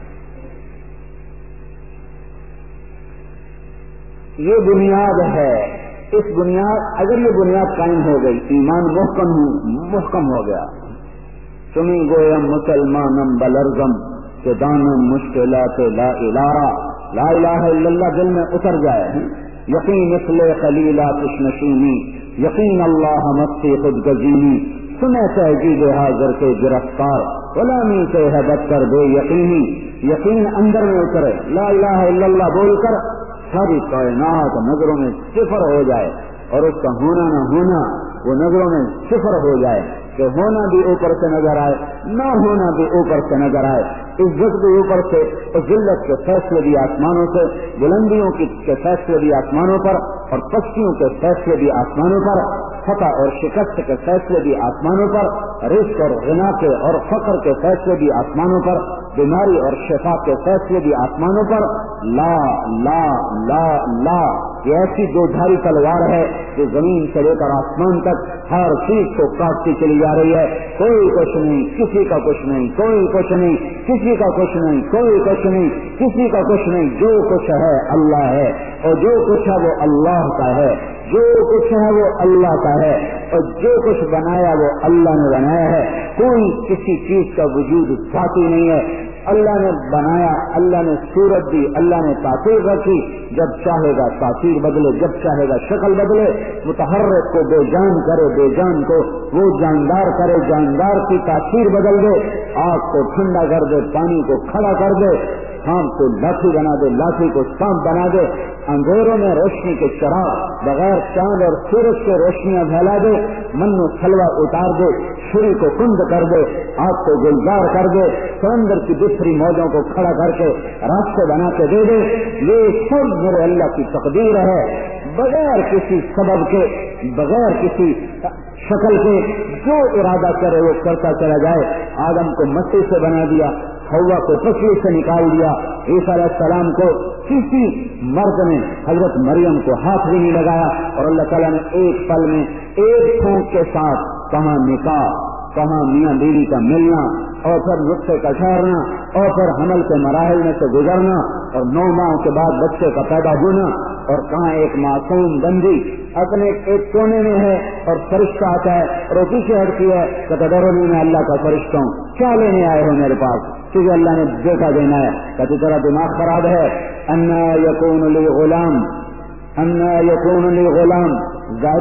یہ بنیاد ہے، اس بنیاد اگر یہ بنیاد قائم ہو گئی، ایمان محکم محکم ہو گیا، تمہیں گویم مسلمانم بلرزم کہ دانم مشکلات لا الہ لا الہ الا اللہ دل میں اتر جائے، یقین مثل خلیلات نشینی، یقین اللہ مستی خود گزینی، سنے تہذیب حاضر کے گرفتار، غلامی سے ہے بدتر بے یقینی، یقین اندر میں اترے، لا الہ الا اللہ بول کر ساری کائنات نظروں میں صفر ہو جائے، اور اس کا ہونا نہ ہونا وہ نظروں میں صفر ہو جائے، کہ ہونا بھی اوپر سے نظر آئے، نہ ہونا بھی اوپر سے نظر آئے، عزت بھی اوپر سے، اور ذلت کے فیصلے بھی آسمانوں سے، بلندیوں کے فیصلے بھی آسمانوں پر، اور پستیوں کے فیصلے بھی آسمانوں پر، فتح اور شکست کے فیصلے بھی آسمانوں پر، رزق اور غنا کے اور فقر کے فیصلے بھی آسمانوں پر، بیماری اور شفا کے فیصلے بھی آسمانوں پر۔ لا لا لا لا، یہ ایسی دو دھاری تلوار ہے جو زمین سے لے کر آسمان تک ہر چیز کو کاٹتی چلی جا رہی ہے۔ کوئی کچھ نہیں، کسی کا کچھ نہیں، کوئی کچھ نہیں، کسی کا کچھ نہیں، کوئی کچھ نہیں، کسی کا کچھ نہیں۔ جو کچھ ہے اللہ ہے، اور جو کچھ ہے وہ اللہ کا ہے، جو کچھ ہے وہ اللہ کا ہے، اور جو کچھ بنایا وہ اللہ نے بنایا ہے۔ کوئی کسی چیز کا وجود ذاتی نہیں ہے، اللہ نے بنایا، اللہ نے صورت دی، اللہ نے تاثیر رکھی، جب چاہے گا تاثیر بدلے، جب چاہے گا شکل بدلے، متحرک کو بے جان کرے، بے جان کو وہ جاندار کرے، جاندار کی تاثیر بدل دے، آگ کو ٹھنڈا کر دے، پانی کو کھڑا کر دے، سانپ کو لاٹھی بنا دے، لاٹھی کو سانپ بنا دے، اندھیروں میں روشنی کے چراغ بغیر چاند اور سورج کے روشنیاں پھیلا دے، من و سلوا اتار دے، چھری کو کند کر دے، آگ کو گلزار کر دے، سمندر کی بکھری موجوں کو کھڑا کر کے راستے بنا کے دے دے۔ یہ سب میرے اللہ کی تقدیر ہے، بغیر کسی سبب کے، بغیر کسی شکل کے، جو ارادہ کرے وہ کرتا چلا جائے۔ آدم کو مٹی سے بنا دیا، ہوا کو پسلی سے نکال دیا، عیسیٰ علیہ السلام کو کسی مرد نے حضرت مریم کو ہاتھ بھی نہیں لگایا، اور اللہ تعالیٰ نے ایک پل میں ایک پھونک کے ساتھ کہاں نکاح، کہاں میاں بیوی کا ملنا، اور پھر نطفے کا ٹھہرنا، اور پھر حمل کے مراحل میں سے گزرنا، اور نو ماہ کے بعد بچے کا پیدا ہونا، اور کہاں ایک معصوم بندی اپنے ایک کونے میں ہے اور فرشتہ آتا ہے اور وہ پیچھے ہٹتی ہے کہ تدرونی میں اللہ کا فرشتہ ہوں، کیا لینے آئے ہو میرے پاس؟ کیونکہ اللہ نے بیٹا دینا ہے۔ کہتے تیرا دماغ خراب ہے۔ انا یکون لی غلام، انا یکون لی غلام، ظاہری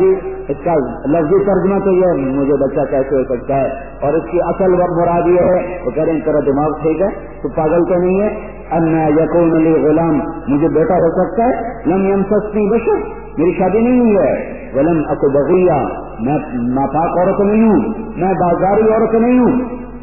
اس کا لفظی ترجمہ تو یہ مجھے بچہ کیسے ہو سکتا ہے، اور اس کی اصل مراد یہ ہے وہ کہہ رہے ہیں تیرا دماغ ٹھیک ہے، تو پاگل تو نہیں ہے، ان یکون لی غلام، مجھے بیٹا ہو سکتا ہے، لم یمسسنی بشر، میری شادی نہیں ہوئی ہے، ولم اک بغیہ، میں ناپاک عورت نہیں ہوں، میں بازاری عورت نہیں ہوں۔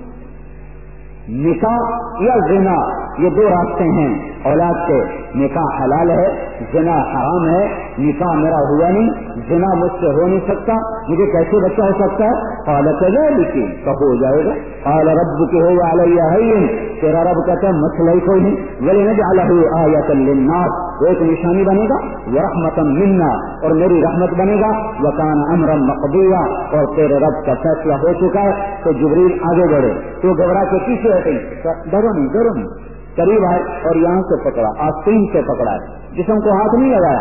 نکاح یا زنا یہ دو راستے ہیں اولاد کے، نکاح حلال ہے، زنا حرام ہے، نکاح میرا ہوا نہیں، زنا مجھ سے ہو نہیں سکتا، مجھے کیسے بچہ ہو سکتا ہے؟ قال كذلك، تو ہو جائے گا، قال ربك هو علي هين، تیرا رب کہتا ہے مسئلہ ہی کوئی نہیں، ولنجعله آية للناس، وہ ایک نشانی بنے گا، ورحمة منا، اور میری رحمت بنے گا، وكان امرا مقضيا، اور تیرے رب کا فیصلہ ہو چکا ہے۔ تو جبریل آگے بڑھے تو گھبرا کے پیچھے ہٹے، ڈرو نہیں ڈرو نہیں، قریب آئے اور یہاں سے پکڑا، آستین سے پکڑا ہے، جسم کو ہاتھ نہیں لگایا،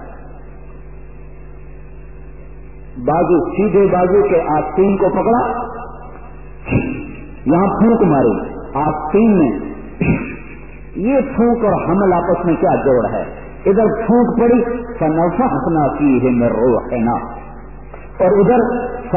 بازو سیدھے بازو کے آستین کو پکڑا، یہاں پھونک ماری آستین میں۔ یہ پھونک اور حمل آپس میں کیا جوڑ ہے؟ ادھر پھونک پڑی فنفخنا فیہ من روحنا، اور ادھر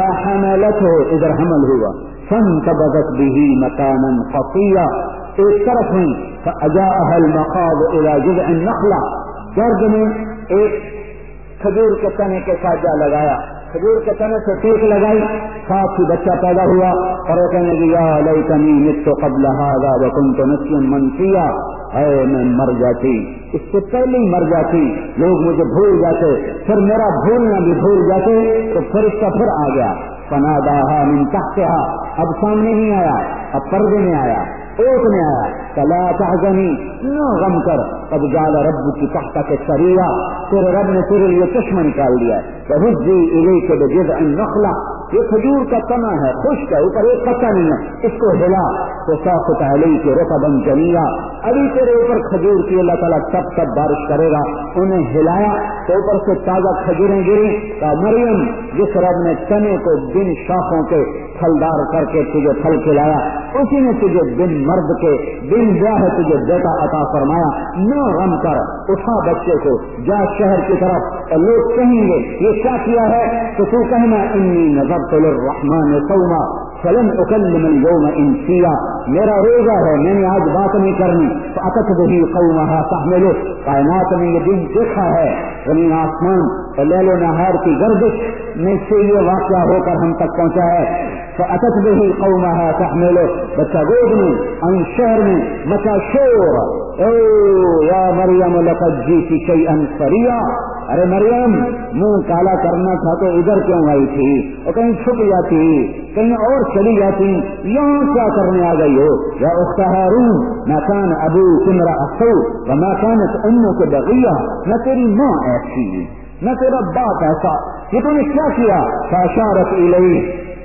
فحملته، ادھر حمل ہوا، فانتبذت به مكانا قصيا، ایک طرف ہوئی، فاجاءها المخاض الى جذع النخلة، درد میں ایک کھجور کے تنے کے ساتھ جا لگایا، کھجور کے تنے سے ٹیک لگائی، ساتھ ہی بچہ پیدا ہوا، اور وہ کہنے لگی یا لیتنی مت قبل هذا وكنت نسيا منسيا، اے میں مر جاتی، اس سے پہلے ہی مر جاتی، لوگ مجھے بھول جاتے، پھر میرا بھولنا بھی بھول جاتے، تو فرشتہ پھر آ گیا، فناداها من تحتها، اب سامنے نہیں آیا، اب پردے میں آیا، اوٹ میں آیا، فلا تحزنی، نہ غم کر، قد جعل ربک تحتک سریا، تیرے رب نے تیرے لیے چشمہ نکال دیا، فہزی الیک بجذع النخلہ، یہ کھجور کا تنا ہے، خشک ہے، اوپر ایک پتا نہیں ہے، اس کو ہلا تو ساقط علیک رطبا جنیا، ابھی تیرے اوپر کھجور کی اللہ تعالیٰ تب تب بارش کرے گا، انہیں ہلایا تو اوپر سے تازہ کھجوریں گری، کہ مریم جس رب نے تنے کو بن شاخوں کے پھلدار کر کے تجھے پھل کھلایا، اسی نے تجھے بن مرد کے بن بیاہ تجھے بیٹا عطا فرمایا، نہ غم کر، اٹھا بچے کو، جا شہر کی طرف، اور لوگ کہیں گے یہ کیا کیا ہے، تو تو کہنا انی نذرت للرحمن صوما فلن اکلم اليوم انسیا، میرا روزہ ہے، میں نے آج بات نہیں کرنی، فاتت به قومها تحمله، کائنات نے یہ دن دیکھا ہے، زمین آسمان اور لیل و نہار کی گردش میں سے یہ واقعہ ہو کر ہم تک پہنچا ہے، فاتت به قومها تحمله، بچہ گود میں، ان شہر میں مچا شور، او یا مریم لقد جئت شیئا فریا، ارے مریم منہ کالا کرنا تھا تو ادھر کیوں آئی تھی، اور کہیں چھپ جاتی، کہیں اور چلی جاتی، یہاں کیا کرنے آ گئی ہو؟ یا اخت ہارون ما کان ابوک امرأ سوء وما كانت امک بغیہ، نہ تیری ماں ایسی نہ تیرا باپ ایسا، یہ تم نے کیا کیا؟ فاشارت الیہ،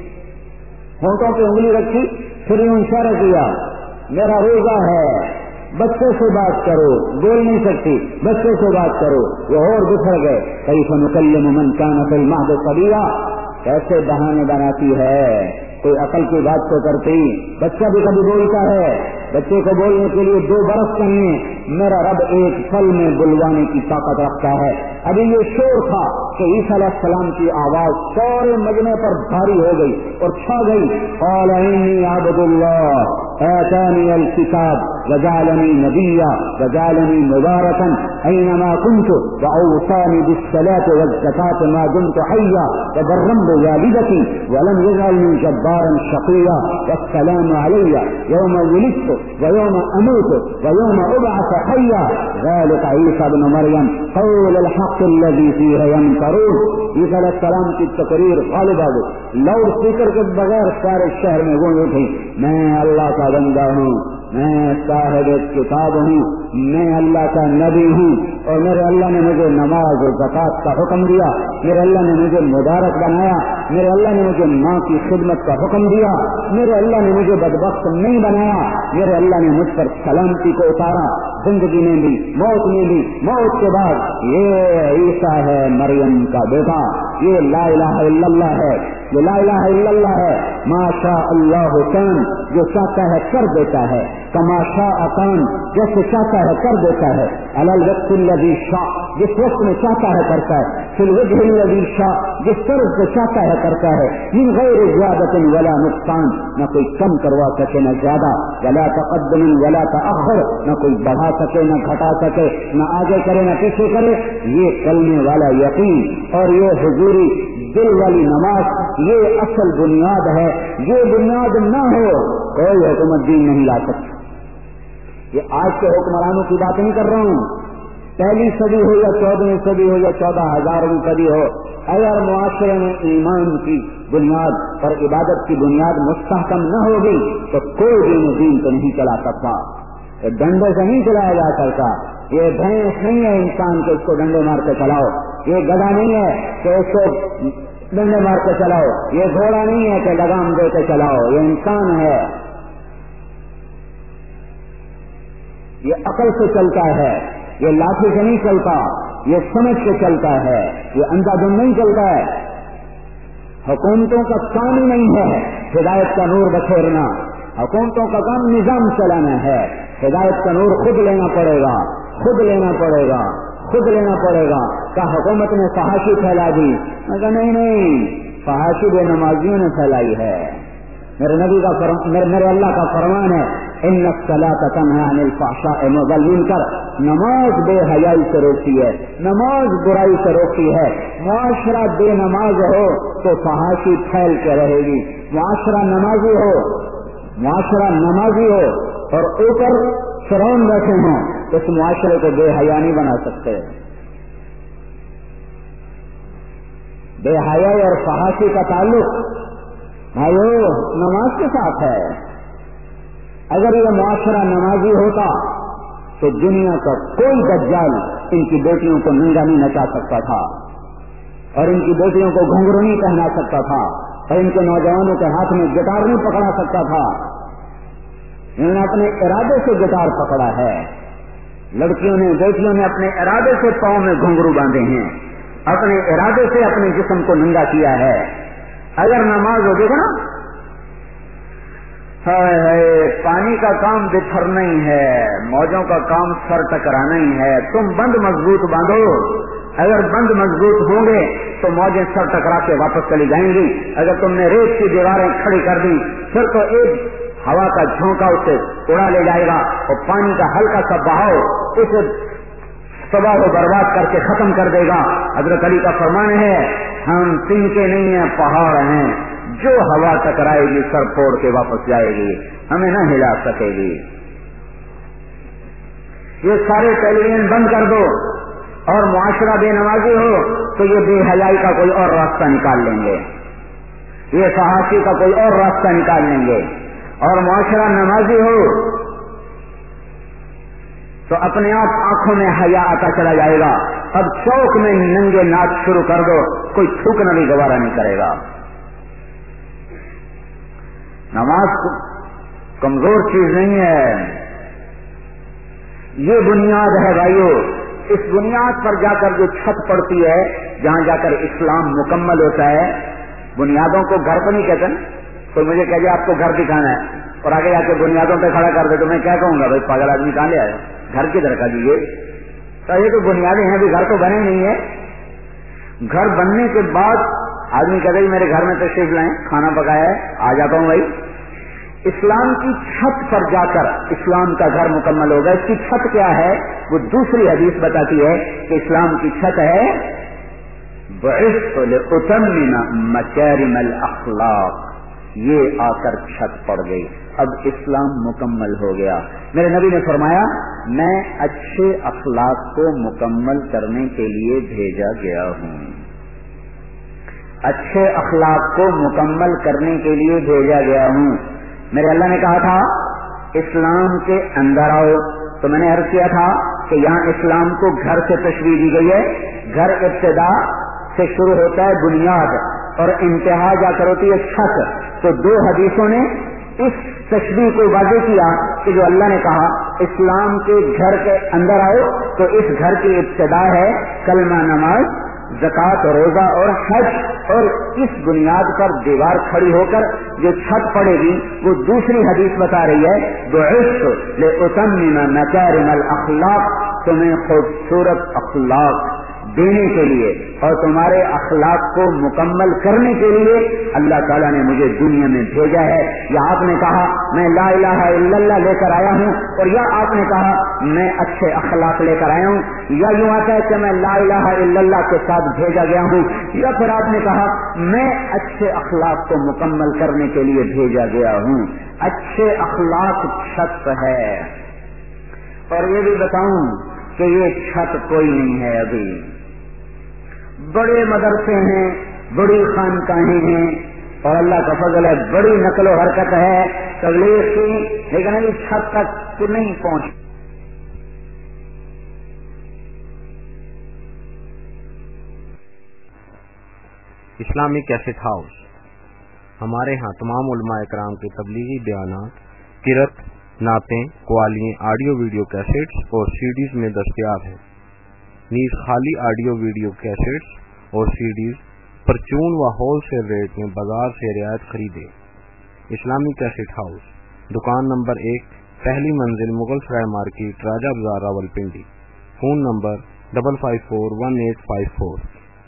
ہونٹوں پہ انگلی رکھی، پھر یوں اشارہ کیا، میرا روزہ ہے، بچے سے بات کرو، بول نہیں سکتی، بچے سے بات کرو، وہ اور بکھر گئے، کیف نکلم من کان فی المہد صبیا، کیسے بہانے بناتی ہے، کوئی عقل کی بات تو کرتی، بچہ بھی کبھی بولتا ہے، بچے کو بولنے کے لیے دو برس چاہیے، میرا رب ایک پل میں بلوانے کی طاقت رکھتا ہے۔ ابھی یہ شور تھا کہ عیسیٰ علیہ السلام کی آواز سارے مجمع پر بھاری ہو گئی اور چھا گئی، قال انی عبد اللہ آتانی الکتاب وجعلنی نبیا وجعلنی مبارکا اینما کنت واوصانی بالصلاة والزکاة ما دمت حیا وبرا بوالدتی ولم یجعلنی جبارا شقیا والسلام علی یوم ولدت ويوم أموت ويوم أبعث حيا ذلك عيسى بن مريم قول الحق الذي فيه يمترون۔ عیسیٰ علیہ السلام کی تقریر غالب آ گئی، لاؤڈ اسپیکر کے بغیر سارے شہر میں گونج اٹھی، میں اللہ کا بندہ ہوں، میں صاحب کتاب ہوں، میں اللہ کا نبی ہوں، اور میرے اللہ نے مجھے نماز اور زکوٰۃ کا حکم دیا، میرے اللہ نے مجھے مبارک بنایا، میرے اللہ نے مجھے ماں کی خدمت کا حکم دیا، میرے اللہ نے مجھے بدبخت نہیں بنایا، میرے اللہ نے مجھ پر سلامتی کو اتارا، زندگی میں بھی موت میں بھی، موت کے بعد یہ عیسیٰ ہے مریم کا بیٹا، یہ لا الہ الا اللہ ہے۔ جو لا الہ الا اللہ ہے، ما شاء اللہ کان، جو چاہتا ہے کر دیتا ہے، کما شاء کان، جیسے چاہتا ہے کر دیتا ہے، علی الوقت الذی شاء، جس وقت میں چاہتا ہے کرتا ہے، فی الوجہ الذی شاء، جس طرح سے چاہتا ہے کرتا ہے، من غیر زیادۃ ولا نقصان، نہ کوئی کم کروا سکے نہ زیادہ، ولا تقدم ولا تأخر، نہ کوئی بڑھا سکے نہ گھٹا سکے، نہ آگے کرے نہ پیچھے کرے۔ یہ کلمے والا یقین اور یہ حضوری دل والی نماز، یہ اصل بنیاد ہے۔ یہ بنیاد نہ ہو کوئی حکومت دین نہیں لا سکتی۔ یہ آج کے حکمرانوں کی بات نہیں کر رہا ہوں، پہلی صدی ہو یا چودہویں صدی ہو یا چودہ ہزارویں صدی ہو، اگر معاشرے میں ایمان کی بنیاد اور عبادت کی بنیاد مستحکم نہ ہوگی تو کوئی دین دین تو نہیں چلا سکتا۔ ڈنڈے سے نہیں چلایا جا سکتا۔ یہ بھینس نہیں ہے انسان کے اس کو ڈنڈے مار کے چلاؤ، یہ گدھا نہیں ہے کہ اس کو ڈنڈے مار کے چلاؤ، یہ گھوڑا نہیں ہے کہ لگام دے کے چلاؤ، یہ انسان ہے، یہ عقل سے چلتا ہے، یہ لاٹھی سے نہیں چلتا، یہ سمجھ کے چلتا ہے، یہ اندھا دھند نہیں چلتا ہے۔ حکومتوں کا کام ہی نہیں ہے ہدایت کا نور بکھیرنا، حکومتوں کا کام نظام چلانا ہے۔ ہدایت کا نور خود لینا پڑے گا، خود لینا پڑے گا، خود لینا پڑے گا۔ کہ حکومت نے فحاشی پھیلا دی، مگر نہیں نہیں، فحاشی بے نمازیوں نے پھیلائی ہے۔ میرے نبی کا فرم... میرے, میرے اللہ کا فرمان ہے، ان الصلاۃ تنہی عن الفحشاء والمنکر، نماز بے حیائی سے روکتی ہے، نماز برائی سے روکتی ہے۔ معاشرہ بے نماز ہو تو فحاشی پھیل کے رہے گی، معاشرہ نمازی ہو معاشرہ نمازی ہو اور اوپر فرعون بیٹھے ہوں، اس معاشرے کو بے حیا نہیں بنا سکتے۔ بے حیائی اور فحاشی کا تعلق بھائیو نماز کے ساتھ ہے۔ اگر یہ معاشرہ نمازی ہوتا تو دنیا کا کوئی دجال ان کی بیٹیوں کو ننگا نہیں نچا سکتا تھا، اور ان کی بیٹیوں کو گھنگرو نہیں پہنا سکتا تھا، اور ان کے نوجوانوں کے ہاتھ میں گٹار نہیں پکڑا سکتا تھا۔ انہوں نے اپنے ارادے سے گٹار پکڑا ہے، لڑکیوں نے بیٹیوں نے اپنے ارادے سے پاؤں میں گھنگرو باندھے ہیں، اپنے ارادے سے اپنے جسم کو ننگا کیا ہے۔ اگر نماز ہو دیکھو نا، ہائے ہائے پانی کا کام بکھرنا ہی ہے، موجوں کا کام سر ٹکرانا ہی ہے، تم بند مضبوط باندھو، اگر بند مضبوط ہوں گے تو موجیں سر ٹکرا کے واپس چلی جائیں گی۔ اگر تم نے ریت کی دیواریں کھڑی کر دی پھر تو ایک ہوا کا جھونکا اسے اڑا لے جائے گا، اور پانی کا ہلکا سا بہاؤ اسے تباہ و برباد کر کے ختم کر دے گا۔ حضرت علی کا فرمان ہے، ہم تنکے نہیں ہیں، پہاڑ ہیں، جو ہوا ٹکرائے گی سر پھوڑ کے واپس جائے گی، ہمیں نہ ہلا سکے گی۔ یہ سارے ٹیلی ویژن بند کر دو اور معاشرہ بے نمازی ہو تو یہ بے حیائی کا کوئی اور راستہ نکال لیں گے، یہ فحاشی کا کوئی اور راستہ نکال لیں گے، اور معاشرہ نمازی ہو تو اپنے آپ آنکھوں میں حیا آتا چلا جائے گا۔ اب چوک میں ننگے ناچ شروع کر دو، کوئی تھوکنا بھی گوارا نہیں کرے گا۔ نماز کمزور چیز نہیں ہے، یہ بنیاد ہے بھائیو۔ اس بنیاد پر جا کر جو چھت پڑتی ہے، جہاں جا کر اسلام مکمل ہوتا ہے۔ بنیادوں کو گھر تو نہیں کہتے، تو مجھے کہے آپ کو گھر دکھانا ہے اور آگے جا کے بنیادوں پہ کھڑا کر دے تو میں کیا کہوں گا، بھائی پاگل آدمی کہاں لے آئے، گھر کی درکا دیجیے۔ تو یہ تو بنیادیں ہیں، ابھی گھر تو بنے نہیں ہے۔ گھر بننے کے بعد آدمی کہتے ہیں میرے گھر میں تشریف لائیں، کھانا پکایا ہے، آ جاتا ہوں بھائی۔ اسلام کی چھت پر جا کر اسلام کا گھر مکمل ہوگا۔ اس کی چھت کیا ہے، وہ دوسری حدیث بتاتی ہے کہ اسلام کی چھت ہے بعثت لأتمم مکارم الاخلاق، یہ آ کر چھت پڑ گئی، اب اسلام مکمل ہو گیا۔ میرے نبی نے فرمایا میں اچھے اخلاق کو مکمل کرنے کے لیے بھیجا گیا ہوں، اچھے اخلاق کو مکمل کرنے کے لیے بھیجا گیا ہوں۔ میرے اللہ نے کہا تھا اسلام کے اندر آؤ، تو میں نے عرض کیا تھا کہ یہاں اسلام کو گھر سے تشریح دی گئی ہے۔ گھر ابتدا سے شروع ہوتا ہے بنیاد اور انتہا جا کر ہوتی ہے چھت۔ تو دو حدیثوں نے اس تشریح کو واضح کیا کہ جو اللہ نے کہا اسلام کے گھر کے اندر آؤ، تو اس گھر کی ابتدا ہے کلمہ، نماز، زکوٰۃ، روزہ اور حج، اور اس بنیاد پر دیوار کھڑی ہو کر جو چھت پڑے گی وہ دوسری حدیث بتا رہی ہے بعثت لأتمم مکارم الاخلاق، تمہیں خوبصورت اخلاق دینے کے لیے اور تمہارے اخلاق کو مکمل کرنے کے لیے اللہ تعالیٰ نے مجھے دنیا میں بھیجا ہے۔ یا آپ نے کہا میں لا الہ الا اللہ لے کر آیا ہوں، اور یا آپ نے کہا میں اچھے اخلاق لے کر آیا ہوں، یا یوں آتا ہے کہ میں لا الہ الا اللہ کے ساتھ بھیجا گیا ہوں، یا پھر آپ نے کہا میں اچھے اخلاق کو مکمل کرنے کے لیے بھیجا گیا ہوں۔ اچھے اخلاق چھت ہے، اور یہ بھی بتاؤں کہ یہ چھت کوئی نہیں ہے، ابھی بڑے مدرسے ہیں، بڑی خانقاہیں ہیں، اور اللہ کا فضل ہے بڑی نقل و حرکت ہے تبلیغ کی، لیکن ابھی چھت تک نہیں پہنچ۔ اسلامی کیسٹ ہاؤس ہمارے ہاں تمام علماء اکرام کے تبلیغی بیانات، قرأت، نعتیں، قوالیاں، آڈیو ویڈیو کیسٹس اور سیڈیز میں دستیاب ہیں۔ نیز خالی آڈیو ویڈیو کیسٹس اور سیڈیز پرچون و ہول سیل ریٹ میں بازار سے رعایت خریدے۔ اسلامی کیسٹ ہاؤس، دکان نمبر ایک، پہلی منزل، Mughal Sarai market, Raja Bazaar, Rawalpindi. Phone number double five four one eight five four.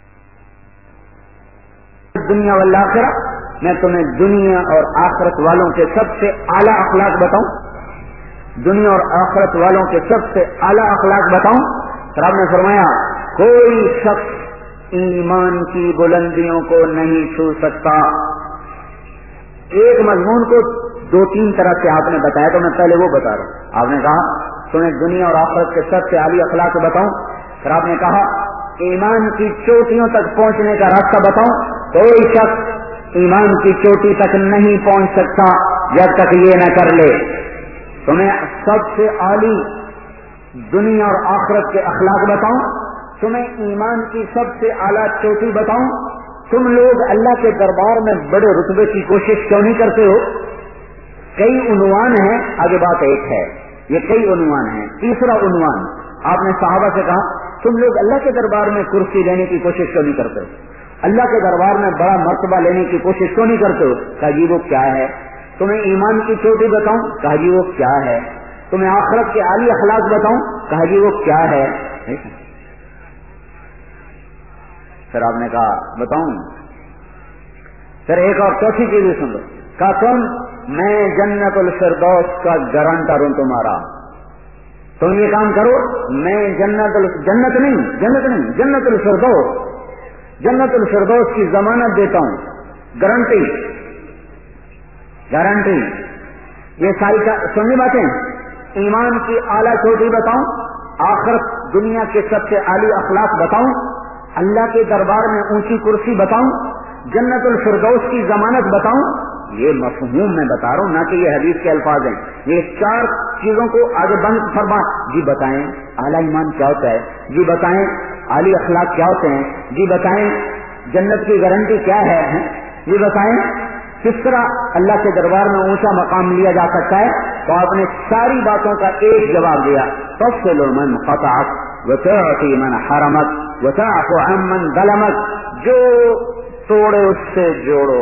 دنیا والآخرہ، میں تمہیں دنیا اور آخرت والوں کے سب سے اعلیٰ اخلاق بتاؤں، دنیا اور آخرت والوں کے سب سے اعلیٰ اخلاق بتاؤں۔ اور آپ نے فرمایا کوئی شخص ایمان کی بلندیوں کو نہیں چھو سکتا۔ ایک مضمون کو دو تین طرح سے آپ نے بتایا، تو میں پہلے وہ بتا رہا ہوں۔ آپ نے کہا تمہیں دنیا اور آخرت کے سب سے اعلیٰ اخلاق بتاؤں، پھر آپ نے کہا ایمان کی چوٹیوں تک پہنچنے کا راستہ بتاؤں۔ کوئی شخص ایمان کی چوٹی تک نہیں پہنچ سکتا جب تک یہ نہ کر لے۔ تمہیں سب سے اعلی دنیا اور آخرت کے اخلاق بتاؤں، تمہیں ایمان کی سب سے اعلیٰ چوٹی بتاؤں۔ تم لوگ اللہ کے دربار میں بڑے رتبے کی کوشش کیوں نہیں کرتے ہو؟ کئی عنوان ہیں، آگے بات ایک ہے، یہ کئی عنوان ہیں۔ تیسرا عنوان آپ نے صحابہ سے کہا تم لوگ اللہ کے دربار میں کرسی لینے کی کوشش کیوں نہیں کرتے ہو؟ اللہ کے دربار میں بڑا مرتبہ لینے کی کوشش کیوں نہیں کرتے ہو؟ کہا جی وہ کیا ہے؟ تمہیں ایمان کی چوٹی بتاؤں؟ کہا جی وہ کیا ہے؟ تمہیں آخرت کے عالی اخلاق بتاؤں؟ کہا جی وہ کیا ہے؟ پھر آپ نے کہا بتاؤں؟ پھر ایک اور چوتھی چیز سن لو، کہا تم میں جنت الفردوس کا گارنٹر ہوں تمہارا، تم یہ کام کرو، میں جنت ال... جنت نہیں جنت نہیں جنت الفردوس جنت الفردوس کی ضمانت دیتا ہوں، گارنٹی گارنٹی یہ ساری سنی باتیں۔ ایمان کی اعلیٰ چوٹی بتاؤں، آخرت دنیا کے سب سے اعلی اخلاق بتاؤں، اللہ کے دربار میں اونچی کرسی بتاؤں، جنت الفردوس کی ضمانت بتاؤں۔ یہ مفہوم میں بتا رہا ہوں، نہ کہ یہ حدیث کے الفاظ ہیں۔ یہ چار چیزوں کو آگے بند فرما، جی بتائیں اعلیٰ ایمان کیا ہوتا ہے، جی بتائیں اعلی اخلاق کیا ہوتے ہیں، جی بتائیں جنت کی گارنٹی کیا ہے، جی بتائیں کس طرح اللہ کے دربار میں اونچا مقام لیا جا سکتا ہے۔ تو آپ نے ساری باتوں کا ایک جواب دیا، تفصل من قطعت وتعطی من حرمت وتعفو عن من ظلمت، جو توڑے اس سے جوڑو،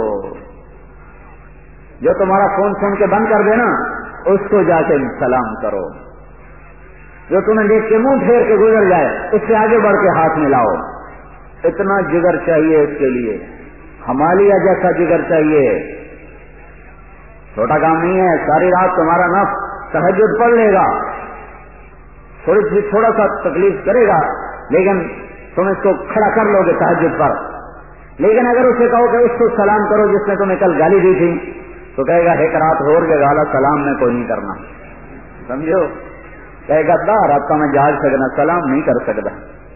جو تمہارا فون فون کے بند کر دینا اس کو جا کے سلام کرو، جو تمہیں دیکھ کے منہ پھیر کے گزر جائے اس سے آگے بڑھ کے ہاتھ ملاؤ۔ اتنا جگر چاہیے اس کے لیے، ہمالیہ جیسا جگر چاہیے، چھوٹا کام نہیں ہے۔ ساری رات تمہارا نفس تہجد پڑھ لے گا، تھوڑی سی تھوڑا سا تکلیف کرے گا، لیکن تم اس کو کھڑا کر لو گے تہجد پر۔ لیکن اگر اسے کہو کہ اس کو سلام کرو جس نے تمہیں کل گالی دی تھی، تو کہے گا ایک رات ہو گئے گالا سلام میں کوئی نہیں کرنا، سمجھو، کہے گا دا رات کا میں جاگ سکنا سلام نہیں کر سکتا۔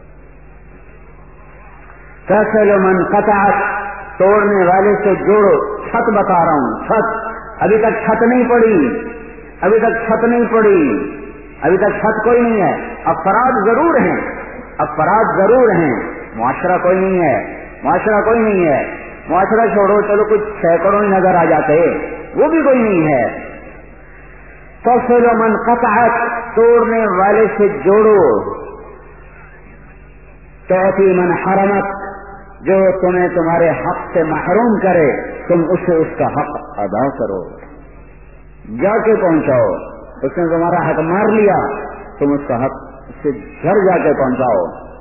فصل من قطعت، توڑنے والے سے جوڑو۔ چھت بتا رہا ہوں، چھت ابھی تک چھت نہیں پڑی، ابھی تک چھت نہیں پڑی، ابھی تک چھت کوئی نہیں ہے۔ افراد ضرور ہیں، افراد ضرور ہیں، معاشرہ کوئی نہیں ہے، معاشرہ کوئی نہیں ہے۔ معاشرہ چھوڑو، چلو کچھ سینکڑوں ہی نظر آ جاتے، وہ بھی کوئی نہیں ہے۔ فصل من قطعت، توڑنے والے سے جوڑو۔ تعطی من حرمت، جو تمہیں تمہارے حق سے محروم کرے تم اسے اس کا حق ادا کرو، جا کے پہنچاؤ۔ اس نے تمہارا حق مار لیا، تم اس کا حق سے گھر جا کے پہنچاؤ۔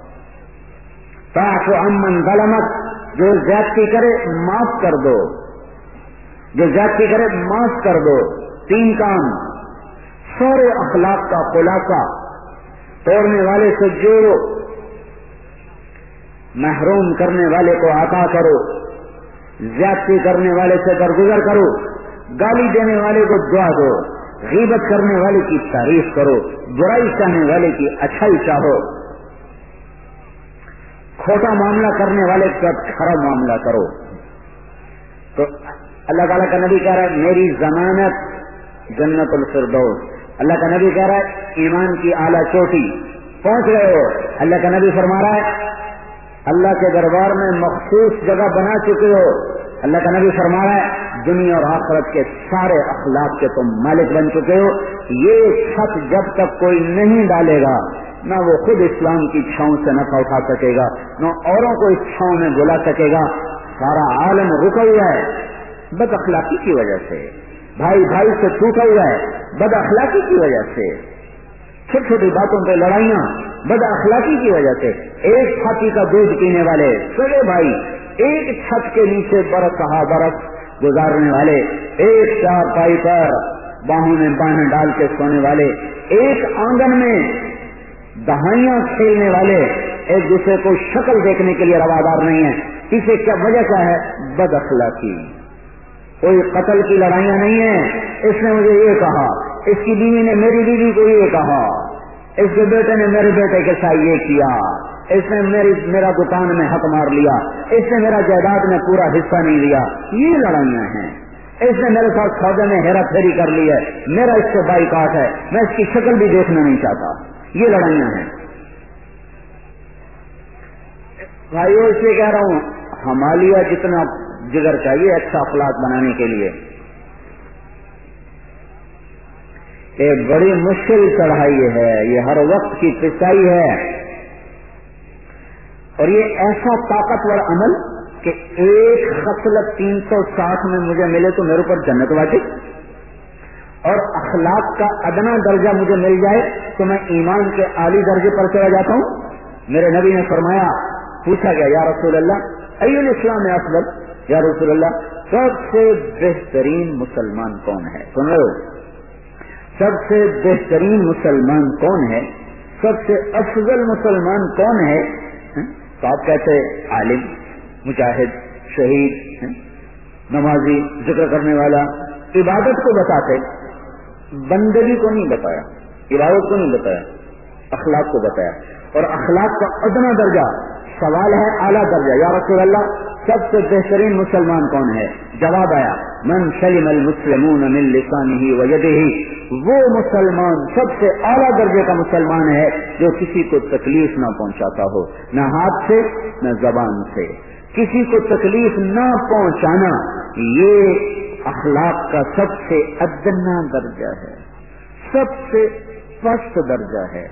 فاعف عمن ظلمک، جو زیادتی کرے معاف کر دو، جو زیادتی کرے معاف کر دو۔ تین کام، سارے اخلاق کا خلاصہ، توڑنے والے سے جوڑو، محروم کرنے والے کو عطا کرو، زیادتی کرنے والے سے درگزر کرو، گالی دینے والے کو دعا دو، غیبت کرنے والے کی تعریف کرو، برائی چاہنے والے کی اچھائی چاہو، کھوٹا معاملہ کرنے والے کا کھرا معاملہ کرو۔ تو اللہ تعالیٰ کا نبی کہہ رہا ہے میری ضمانت جنت الفردوس، اللہ کا نبی کہہ رہا ہے ایمان کی اعلیٰ چوٹی پہنچ گئے ہو۔ اللہ کا نبی فرما رہا ہے اللہ کے دربار میں مخصوص جگہ بنا چکے ہو۔ اللہ کا نبی فرما رہا ہے دنیا اور آخرت کے سارے اخلاق کے تم مالک بن چکے ہو۔ یہ چھت جب تک کوئی نہیں ڈالے گا نہ وہ خود اسلام کی چھاؤں سے نفع اٹھا سکے گا، نہ اوروں کو اس چھاؤں میں بلا سکے گا۔ سارا عالم رکا ہوا ہے بد اخلاقی کی وجہ سے، بھائی بھائی سے ٹوٹا ہوا ہے بد اخلاقی کی وجہ سے، چھوٹی چھوٹی باتوں پہ لڑائیاں بد اخلاقی کی وجہ سے۔ ایک چھاتی کا دودھ پینے والے سگے بھائی، ایک چھت کے نیچے برس ہا برس گزارنے والے، ایک چار پائی پر باہوں میں باہیں ڈال کے سونے والے، ایک آنگن میں دہائیاں کھیلنے والے، ایک دوسرے کو شکل دیکھنے کے لیے روادار نہیں ہے۔ اسے کیا وجہ کیا ہے؟ بد اخلاقی۔ کوئی قتل کی لڑائیاں نہیں ہیں، اس نے مجھے یہ کہا، اس کی بیوی نے میری بیوی کو یہ کہا، اس کے بیٹے نے میرے بیٹے کے ساتھ یہ کیا، اس نے میری میرا دکان میں حق مار لیا، اس نے میرا جائیداد میں پورا حصہ نہیں لیا، یہ لڑائیاں ہیں۔ اس نے میرے ساتھ سودے میں ہیرا پھیری کر لی ہے، میرا اس سے بائیکاٹ ہے، میں اس کی شکل بھی دیکھنا نہیں چاہتا، یہ لڑائیاں ہیں۔ بھائیو اس سے کہہ رہا ہوں ہمالیہ جتنا جگر چاہیے اچھا اخلاق بنانے کے لیے، ایک بڑی مشکل چڑھائی ہے، یہ ہر وقت کی پسائی ہے، اور یہ ایسا طاقتور عمل کہ ایک خصلت تین سو ساٹھ میں مجھے ملے تو میرے اوپر جنت واجب، اور اخلاق کا ادنا درجہ مجھے مل جائے تو میں ایمان کے اعلی درجے پر چلا جاتا ہوں۔ میرے نبی نے فرمایا، پوچھا گیا یا رسول اللہ ای الاسلام افضل، یا رسول اللہ سب سے بہترین مسلمان کون ہے؟ سن رہے ہو؟ سب سے بہترین مسلمان کون ہے؟ سب سے افضل مسلمان کون ہے؟ تو آپ کہتے عالم، مجاہد، شہید، نمازی، ذکر کرنے والا، عبادت کو بتاتے، بندگی کو نہیں بتایا، عبادت کو نہیں بتایا، اخلاق کو بتایا، اور اخلاق کا ادنا درجہ سوال ہے اعلیٰ درجہ، یا رسول اللہ سب سے بہترین مسلمان کون ہے؟ جواب آیا من سلم المسلمون من لسانه ويده، وہ مسلمان سب سے اعلیٰ درجے کا مسلمان ہے جو کسی کو تکلیف نہ پہنچاتا ہو، نہ ہاتھ سے نہ زبان سے، کسی کو تکلیف نہ پہنچانا، یہ اخلاق کا سب سے ادنا درجہ ہے، سب سے پست درجہ ہے۔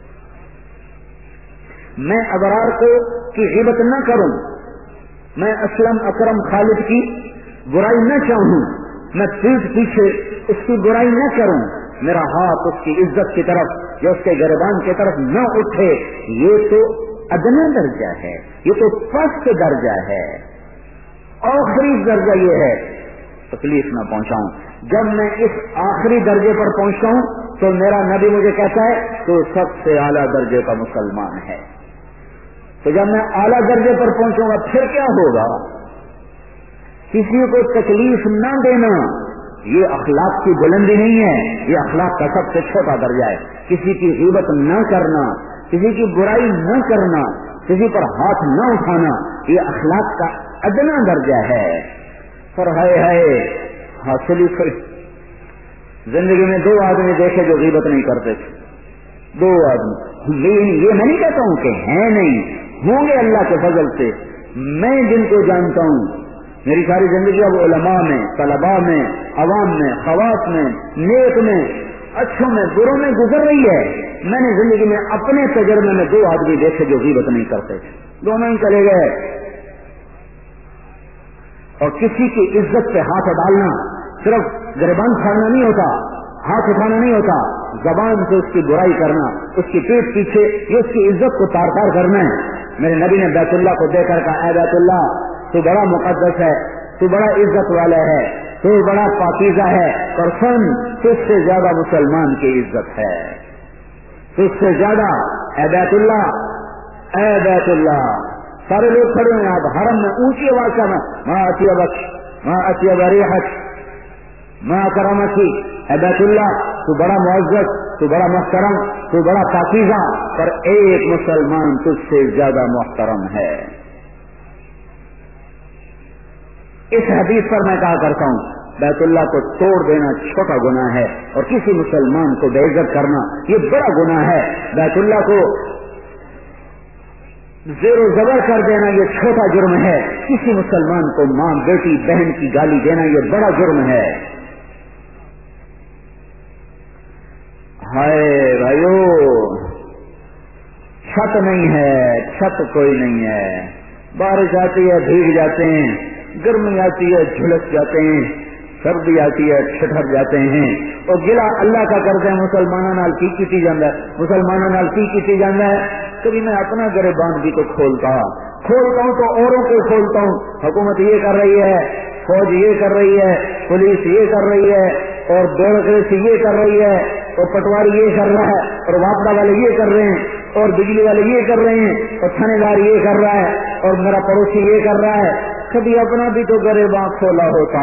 میں ابرار کو کی غیبت نہ کروں، میں اسلم اکرم خالد کی برائی نہ چاہوں، میں پیٹھ پیچھے اس کی برائی نہ کروں، میرا ہاتھ اس کی عزت کی طرف یا اس کے گردان کی طرف نہ اٹھے، یہ تو ادنا درجہ ہے، یہ تو پست درجہ ہے۔ آخری درجہ یہ ہے تکلیف نہ پہنچاؤں۔ جب میں اس آخری درجے پر پہنچتا ہوں تو میرا نبی مجھے کہتا ہے تو سب سے اعلیٰ درجے کا مسلمان ہے۔ تو جب میں اعلیٰ درجے پر پہنچوں گا پھر کیا ہوگا؟ کسی کو تکلیف نہ دینا یہ اخلاق کی بلندی نہیں ہے، یہ اخلاق کا سب سے چھوٹا درجہ ہے۔ کسی کی غیبت نہ کرنا، کسی کی برائی نہ کرنا، کسی پر ہاتھ نہ اٹھانا، یہ اخلاق کا ادنا درجہ ہے۔ پر ہے ہے حاصل ہی کوئی زندگی میں دو آدمی دیکھے جو غیبت نہیں کرتے تھے، دو آدمی، یہ میں نہیں کہتا ہوں کہ ہیں نہیں، ہوں گے اللہ کے فضل سے۔ میں جن کو جانتا ہوں، میری ساری زندگی اب علماء میں، طلباء میں، عوام میں، خواص میں، نیک میں، اچھوں میں، بروں میں گزر رہی ہے۔ میں نے زندگی میں اپنے تجربے میں دو آدمی دیکھے جو غیبت نہیں کرتے تھے، دونوں ہی چلے گئے، اور کسی کی عزت پہ ہاتھ ڈالنا صرف گریبان پھاڑنا نہیں ہوتا، ہاتھ اٹھانا نہیں ہوتا، زبان سے اس کی برائی کرنا، اس کی پیٹ پیچھے یہ اس کی عزت کو تار تار کرنا ہے۔ میرے نبی نے بیت اللہ کو دیکھ کر کہا، اے بیت اللہ تو بڑا مقدس ہے، تو بڑا عزت والا ہے، تو بڑا پاکیزہ ہے، اور سن تجھ سے زیادہ مسلمان کی عزت ہے، تجھ سے زیادہ اے بیت اللہ، اے بیت اللہ۔ سارے لوگ کھڑے ہیں، آپ حرم میں اونچی آواز میں ماں اطیبک ماں اطیب ریحک ماں کرامتی، اے بیت اللہ تو بڑا معزز، تو بڑا محترم، تو بڑا پاکیزہ، پر ایک مسلمان تجھ سے زیادہ محترم ہے۔ اس حدیث پر میں کہا کرتا ہوں بیت اللہ کو توڑ دینا چھوٹا گناہ ہے، اور کسی مسلمان کو بے عزت کرنا یہ بڑا گناہ ہے۔ بیت اللہ کو زیر و زبر کر دینا یہ چھوٹا جرم ہے، کسی مسلمان کو ماں بیٹی بہن کی گالی دینا یہ بڑا جرم ہے۔ ہائے بھائیو، چھت نہیں ہے، چھت کوئی نہیں ہے، بارش آتی ہے بھیگ جاتے ہیں، گرمی آتی ہے جھلس جاتے ہیں، سردی آتی ہے چھٹر جاتے ہیں، اور گلا اللہ کا کرتے ہیں مسلمانوں نال کی کیتی جاندہ ہے، مسلمانوں نال کی کیتی جاندہ ہے۔ کبھی میں اپنا گریبان بھی تو کھولتا کھولتا ہوں تو اوروں کو کھولتا ہوں، حکومت یہ کر رہی ہے، فوج یہ کر رہی ہے، پولیس یہ کر رہی ہے، اور بیوروکریسی یہ کر رہی ہے، اور پٹواری یہ کر رہا ہے، اور واپڈا والے یہ کر رہے ہیں، اور بجلی والے یہ کر رہے ہیں، اور تھانے دار یہ کر رہا ہے، اور میرا پڑوسی یہ کر رہا ہے۔ کبھی اپنا بھی تو گریباں کھولا ہوتا،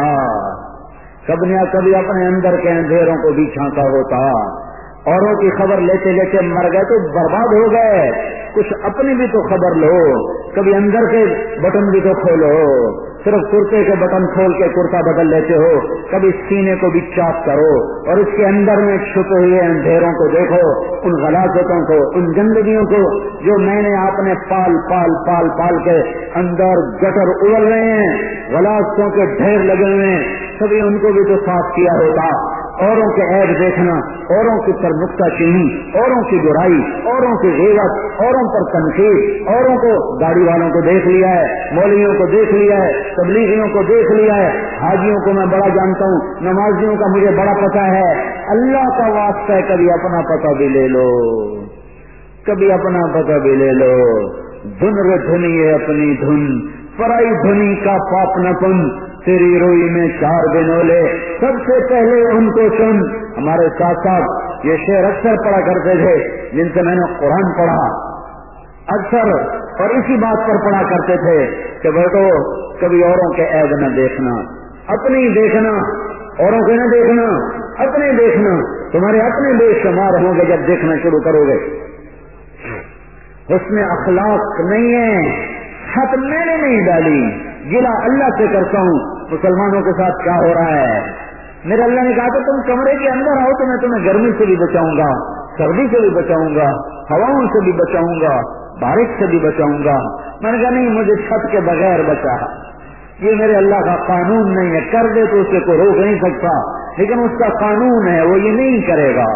کبھی کبھی اپنے اندر کے اندھیروں کو بھی چھانکا ہوتا۔ اوروں کی خبر لیتے لیتے مر گئے تو برباد ہو گئے، کچھ اپنی بھی تو خبر لو، کبھی اندر کے بٹن بھی تو کھولو، صرف کرتے کے بٹن کھول کے کرتا بدل لیتے ہو، کبھی سینے کو بھی چاک کرو، اور اس کے اندر میں چھپے ہوئے اندھیروں کو دیکھو، ان غلاظتوں کو، ان گندگیوں کو جو میں نے آپ نے پال پال پال پال کے اندر گٹر اگل رہے ہیں، غلاظتوں کے ڈھیر لگے ہوئے ہیں، کبھی ان کو بھی تو صاف کیا ہوتا۔ اوروں کے عیب دیکھنا، اوروں کی پر نکتہ چینی، اوروں کی برائی، اوروں کی غیبت، اوروں پر تنقید، اوروں کو گاڑی والوں کو دیکھ لیا ہے، مولویوں کو دیکھ لیا ہے، تبلیغیوں کو دیکھ لیا ہے، حاجیوں کو میں بڑا جانتا ہوں، نمازیوں کا مجھے بڑا پتہ ہے۔ اللہ کا واسطہ ہے کبھی اپنا پتہ بھی لے لو، کبھی اپنا پتہ بھی لے لو۔ دھن رے دھنی اپنی دھن، پرائی دھنی کا پاپ نہ کن، تیری روئی میں چار بنولے، سب سے پہلے ان کو چن۔ ہمارے ساتھ ساتھ یہ شعر اکثر پڑھا کرتے تھے، جن سے میں نے قرآن پڑھا اکثر، اور اسی بات پر پڑھا کرتے تھے کہ بیٹو کبھی اوروں کے عیب نہ دیکھنا، اپنی دیکھنا، اوروں کے نہ دیکھنا، اپنے دیکھنا، تمہارے اپنے بے شمار ہوں گے جب دیکھنا شروع کرو گے۔ حسن اخلاق نہیں ہے، چھت میں نے نہیں ڈالی، گلا اللہ سے کرتا ہوں مسلمانوں کے ساتھ کیا ہو رہا ہے۔ میرے اللہ نے کہا کہ تم کمرے کے اندر آؤ تو میں تمہیں گرمی سے بھی بچاؤں گا، سردی سے بھی بچاؤں گا، ہواؤں سے بھی بچاؤں گا، بارش سے بھی بچاؤں گا۔ میں نے کہا نہیں، مجھے چھت کے بغیر بچا، یہ میرے اللہ کا قانون نہیں ہے، کر دے تو اسے کوئی روک نہیں سکتا، لیکن اس کا قانون ہے، وہ یہ نہیں کرے گا۔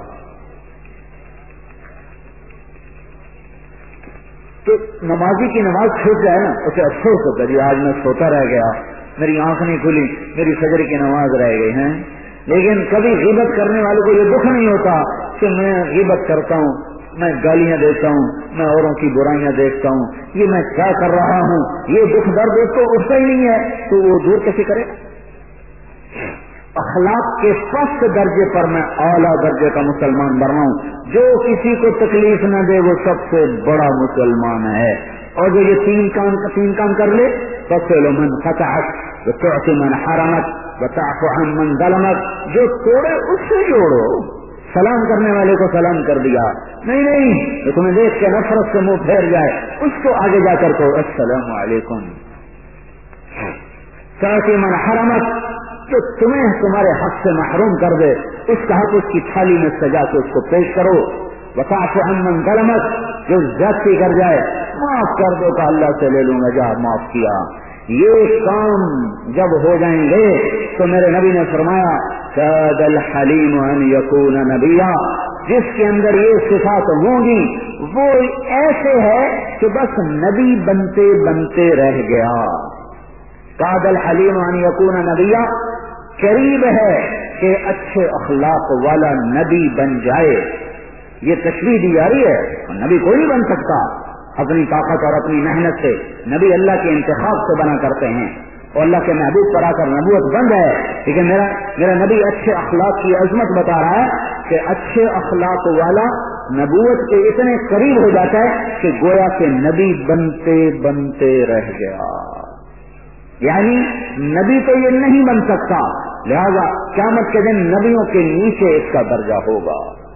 تو نمازی کی نماز چھوٹ جائے نا، اسے افسوس ہوتا ہے جی آج میں سوتا رہ گیا، میری آنکھ نہیں کھلی، میری فجر کی نماز رہ گئی ہے۔ لیکن کبھی غیبت کرنے والے کو یہ دکھ نہیں ہوتا کہ میں غیبت کرتا ہوں، میں گالیاں دیتا ہوں، میں اوروں کی برائیاں دیکھتا ہوں، یہ میں کیا کر رہا ہوں، یہ دکھ درد اس کو اٹھتا ہی نہیں ہے، تو وہ دور کیسے کرے؟ اخلاق کے پست درجے پر میں اعلیٰ درجے کا مسلمان بن رہا ہوں، جو کسی کو تکلیف نہ دے وہ سب سے بڑا مسلمان ہے، اور جو یہ تین کام تین کام کر لے، فَصِلُ مَنْ قَطَعَكَ وَتُعْطِ مَنْ حَرَمَكَ وَتَعْفُ عَنْ مَنْ ظَلَمَكَ، جو توڑے اس سے جوڑو۔ سلام کرنے والے کو سلام کر دیا، نہیں نہیں تو تمہیں دیکھ کے نفرت سے منہ پھیر جائے، اس کو آگے جا کر کو السلام علیکم۔ تَعْطِ مَنْ حَرَمَكَ، جو تمہیں تمہارے حق سے محروم کر دے، اس کا حق اس کی تھالی میں سجا کے اس کو پیش کرو۔ وَتَعْفُ عَنْ مَنْ ظَلَمَكَ، جو زیادتی کر جائے معاف کر دو، کہ اللہ سے لے لوں گا جا معاف کیا۔ یہ کام جب ہو جائیں گے تو میرے نبی نے فرمایا کاد الحلیم ان یکون نبیا، جس کے اندر یہ صفات ہوں گی وہ ایسے ہے کہ بس نبی بنتے بنتے رہ گیا۔ قاد الحلیم ان یکون نبیا، قریب ہے کہ اچھے اخلاق والا نبی بن جائے. یہ تشریح دی جا رہی ہے. نبی کوئی نہیں بن سکتا اپنی طاقت اور اپنی محنت سے. نبی اللہ کے انتخاب سے بنا کرتے ہیں اور اللہ کے محبوب پر آ کر نبوت بن جائے. لیکن میرا میرا نبی اچھے اخلاق کی عظمت بتا رہا ہے کہ اچھے اخلاق والا نبوت کے اتنے قریب ہو جاتا ہے کہ گویا کہ نبی بنتے بنتے رہ گیا. یعنی نبی تو یہ نہیں بن سکتا، لہذا قیامت کے دن نبیوں کے نیچے اس کا درجہ ہوگا.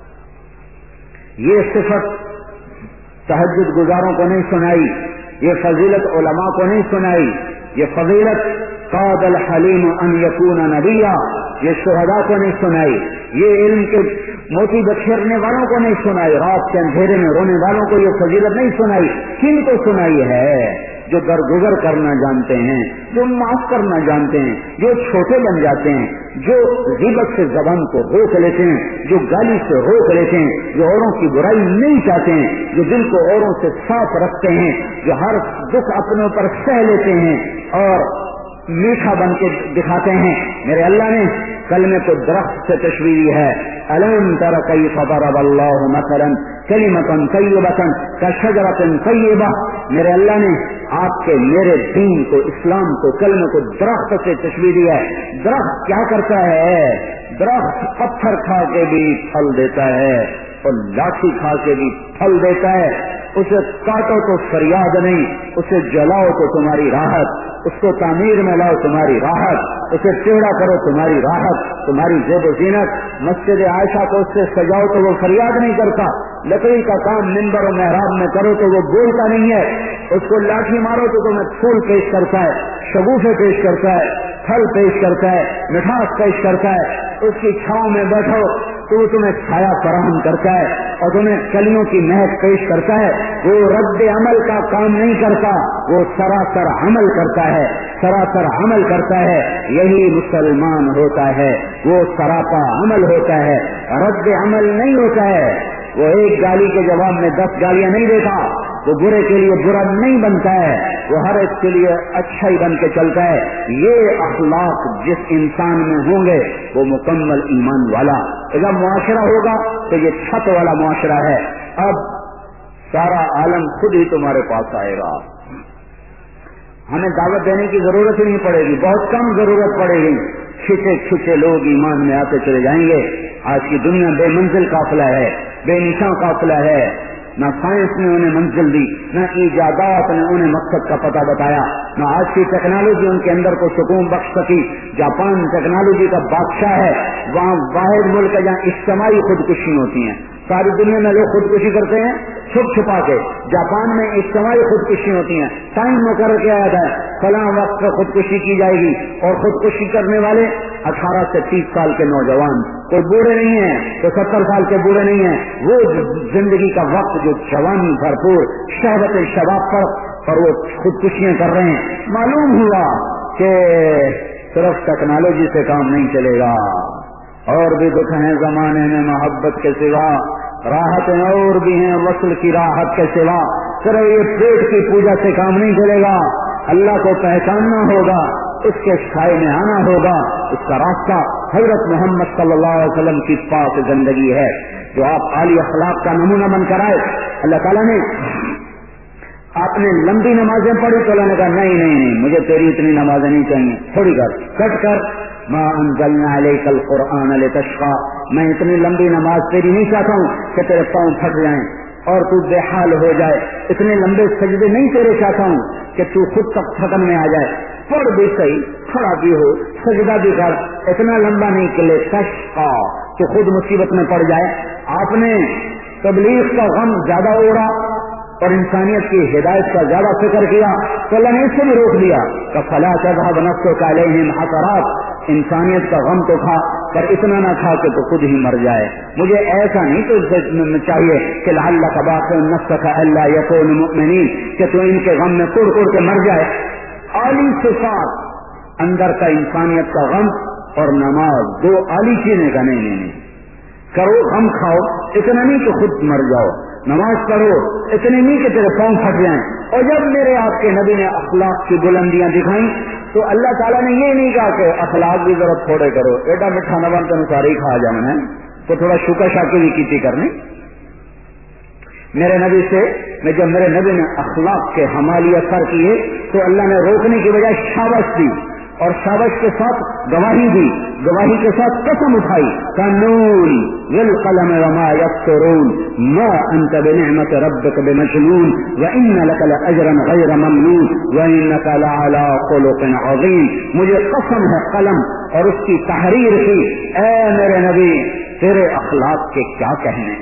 یہ صفت تہجد گزاروں کو نہیں سنائی، یہ فضیلت علماء کو نہیں سنائی، یہ فضیلت قاد الحلیم ان یکون نبیا یہ شہداء کو نہیں سنائی، یہ علم کے موتی بکھیرنے والوں کو نہیں سنائی، رات کے اندھیرے میں رونے والوں کو یہ فضیلت نہیں سنائی. کن کو سنائی ہے؟ جو درگزر کرنا جانتے ہیں، جو معاف کرنا جانتے ہیں، جو چھوٹے بن جاتے ہیں، جو غیبت سے زبان کو روک لیتے ہیں، جو گالی سے روک لیتے ہیں، جو اوروں کی برائی نہیں چاہتے ہیں، جو دل کو اوروں سے صاف رکھتے ہیں، جو ہر دکھ اپنے اوپر سہ لیتے ہیں اور میٹھا بن کے دکھاتے ہیں. میرے اللہ نے کلمے کو درخت سے تشبیہ دی ہے. الم تر کیف ضرب اللہ مثلا کلمۃ طیبۃ کشجرۃ طیبہ. میرے اللہ نے آپ کے میرے دین کو، اسلام کو، کلمے کو درخت سے تشبیہ دی ہے. درخت کیا کرتا ہے؟ درخت پتھر کھا کے بھی پھل دیتا ہے اور لاٹھی کھا کے بھی پھل دیتا ہے. اسے کاٹو تو فریاد نہیں، اسے جلاؤ تو تمہاری راحت، اس کو تعمیر میں لاؤ تمہاری راحت، اسے ٹیڑھا کرو تمہاری راحت، تمہاری زیب و زینت. مسجد عائشہ کو اس سے سجاؤ تو وہ فریاد نہیں کرتا، لکڑی کا کام منبر و محراب میں کرو تو وہ بولتا نہیں ہے، اس کو لاٹھی مارو تو تمہیں پھول پیش کرتا ہے، شگوفے پیش کرتا ہے، پھل پیش کرتا ہے، مٹھاس پیش کرتا ہے. اس کی چھاؤں میں بیٹھو تو وہ تمہیں چھایا فراہم کرتا ہے اور تمہیں کلیوں کی مہک پیش کرتا ہے. وہ رد عمل کا کام نہیں کرتا، وہ سراسر عمل کرتا ہے، سراسر عمل کرتا ہے. یہی مسلمان ہوتا ہے، وہ سراپا عمل ہوتا ہے، رد عمل نہیں ہوتا ہے. وہ ایک گالی کے جواب میں دس گالیاں نہیں دیتا، وہ برے کے لیے برا نہیں بنتا ہے، وہ ہر ایک کے لیے اچھا ہی بن کے چلتا ہے. یہ اخلاق جس انسان میں ہوں گے وہ مکمل ایمان والا. جب معاشرہ ہوگا تو یہ چھت والا معاشرہ ہے. اب سارا عالم خود ہی تمہارے پاس آئے گا، ہمیں دعوت دینے کی ضرورت ہی نہیں پڑے گی، بہت کم ضرورت پڑے گی. کھچے کھچے لوگ ایمان میں آتے چلے جائیں گے. آج کی دنیا بے منزل قافلہ ہے، بے نشاں قافلہ ہے. نہ سائنس نے انہیں منزل دی، نہ ایجادات نے انہیں مقصد کا پتہ بتایا، نہ آج کی ٹیکنالوجی ان کے اندر کو سکون بخش سکی. جاپان ٹیکنالوجی کا بادشاہ ہے، وہاں واحد ملک ہے جہاں اجتماعی خودکشی ہوتی ہیں. ساری دنیا میں لوگ خودکشی کرتے ہیں چھپ چھپا کے، جاپان میں اجتماعی خودکشی ہوتی ہیں. ٹائم مقرر کیا جاتا ہے فلاں وقت پہ خودکشی کی جائے گی، اور خودکشی کرنے والے اٹھارہ سے تیس سال کے نوجوان، کوئی بوڑھے نہیں ہیں، کوئی ستر سال کے بوڑھے نہیں ہیں. وہ زندگی کا وقت جو جوانی بھرپور شہوت شباب پر اور وہ خودکشیاں کر رہے ہیں. معلوم ہوا کہ صرف ٹیکنالوجی سے کام نہیں چلے گا، اور بھی دکھ ہیں زمانے میں محبت کے سوا، راحتیں اور بھی ہیں وصل کی راحت کے سوا. صرف یہ پیٹ کی پوجا سے کام نہیں چلے گا، اللہ کو پہچاننا ہوگا، اس کے سائے میں آنا ہوگا. اس کا راستہ حضرت محمد صلی اللہ علیہ وسلم کی پاک زندگی ہے جو آپ عالی اخلاق کا نمونہ بن کر آئے. اللہ تعالیٰ نے آپ نے لمبی نمازیں پڑھی تو اللہ نے کہا نہیں نہیں نہیں مجھے تیری اتنی نمازیں نہیں چاہیے، تھوڑی کر کٹ کر. ما انزلنا علیک القرآن لتشقى، میں اتنی لمبی نماز تیری نہیں چاہتا ہوں کہ تیرے پاؤں پھٹ جائیں اور تو بے حال ہو جائے. اتنے لمبے سجدے نہیں تیرے چاہتا ہوں کہ تو خود تک تھکن میں آ جائے. پڑھ بھی صحیح، کھڑا بھی ہو، سجدہ بھی کر، اتنا لمبا نہیں کہ لتشقى کہ خود مصیبت میں پڑ جائے. آپ نے تبلیغ کا غم زیادہ اوڑا اور انسانیت کی ہدایت کا زیادہ فکر کیا تو اللہ نے اس سے بھی روک دیا کہ فلا تذهب نفسك عليهم حسرات. انسانیت کا غم تو کھا پر اتنا نہ کھا کہ تو خود ہی مر جائے. مجھے ایسا نہیں تو چاہیے کہ لعلك باخع نفسك الا يكونوا مؤمنين کہ تو ان کے غم میں کڑ کڑ کے مر جائے. عالی صفات اندر کا انسانیت کا غم اور نماز دو عالی چیزیں کا نہیں نہیں کرو غم کھاؤ، اتنا نہیں کہ خود مر جاؤ. نماز پڑھو، اتنے نہیں کہ تیرے پاؤں پھٹ جائیں. اور جب میرے آپ کے نبی نے اخلاق کی بلندیاں دکھائیں تو اللہ تعالیٰ نے یہ نہیں کہا کہ اخلاق بھی ضرورت تھوڑے کرو، ایڈا میٹھا نوان کے انسار ہی کھا جانا ہے تو تھوڑا شکر شاکی بھی کیتی کرنی. میرے نبی سے میں جب میرے نبی نے اخلاق کے حمالی اثر کیے تو اللہ نے روکنے کی بجائے شاباش دی، اور شاباش کے ساتھ گواہی دی، گواہی کے ساتھ قسم اٹھائی. قانون والقلم وما يسطرون ما انت بنعمت ربك بمجنون وان لك لاجرا غير ممنون وانك لعلى خلق عظيم. مجھے قسم ہے قلم اور اس کی تحریر کی، اے میرے نبی تیرے اخلاق کے کیا کہنے.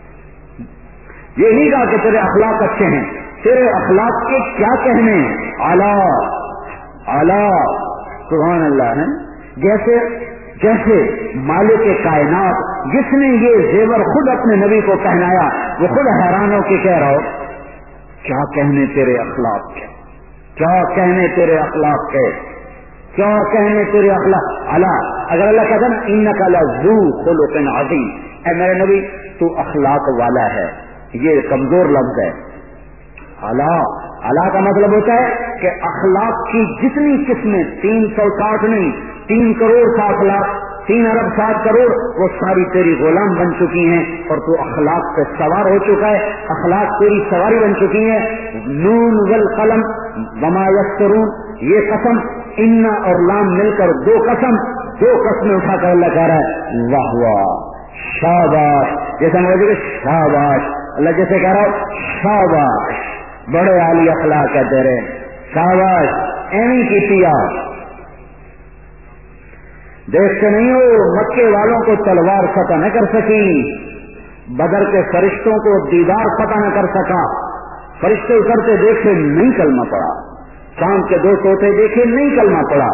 یہ نہیں کہا کہ تیرے اخلاق اچھے ہیں، تیرے اخلاق کے کیا کہنے. اعلیٰ اعلیٰ سبحان اللہ ہے. جیسے جیسے مالک کائنات جس نے یہ زیور خود اپنے نبی کو پہنایا وہ خود حیران ہو کے کہہ رہا ہو کیا کہنے تیرے اخلاق کے، کیا کہنے تیرے اخلاق کے، کیا کہنے تیرے اخلاق. اعلیٰ اگر اللہ کہتا نا انک لذو خلق عظیم، اے میرے نبی تو اخلاق والا ہے، یہ کمزور لفظ ہے. اعلیٰ اعلیٰ کا مطلب ہوتا ہے کہ اخلاق کی جتنی قسمیں تین سو ساٹھ نہیں تین کروڑ ساٹھ لاکھ تین ارب سات کروڑ وہ ساری تیری غلام بن چکی ہیں اور تو اخلاق پہ سوار ہو چکا ہے، اخلاق تیری سواری بن چکی ہے. نون والقلم وما یسطرون، یہ قسم ان اور لام مل کر دو قسم، دو قسمیں اٹھا کر اللہ کہہ رہا ہے واہ واہ شاباش. جیسے مجھے شاباش، اللہ جیسے کہہ رہا ہو شاباش بڑے عالی اخلاق ہے تیرے، شاباش ایویں کیتیا. دیکھتے نہیں ہو مکے والوں کو تلوار فتح نہ کر سکی، بدر کے فرشتوں کو دیدار فتح نہ کر سکا. فرشتے اترتے دیکھے نہیں کلمہ پڑا، شام کے دو طوطے دیکھے نہیں کلمہ پڑا.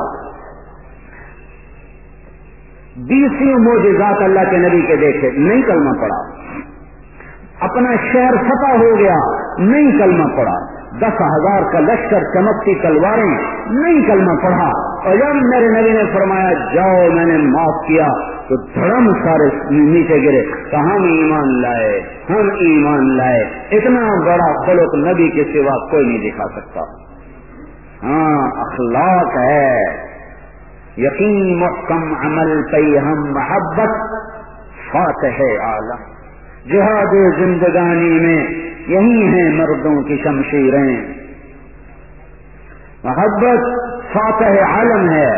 بیسوں معجزات اللہ کے نبی کے دیکھے نہیں کلمہ پڑا. اپنا شہر فتح ہو گیا نہیں کلمہ پڑا. دس ہزار کا لشکر چمکتی تلواریں نہیں کلمہ پڑھا. اور جب میرے نبی نے فرمایا جاؤ میں نے معاف کیا تو دھڑم سارے نیچے گرے. کہ ہم ایمان لائے، ہم ایمان لائے. اتنا بڑا خلق نبی کے سوا کوئی نہیں دکھا سکتا. ہاں اخلاق ہے، یقین محکم عمل پہ ہم محبت فاتح عالم. جہاد زندگانی میں یہی ہیں مردوں کی شمشیریں، محبت فاتح عالم ہے.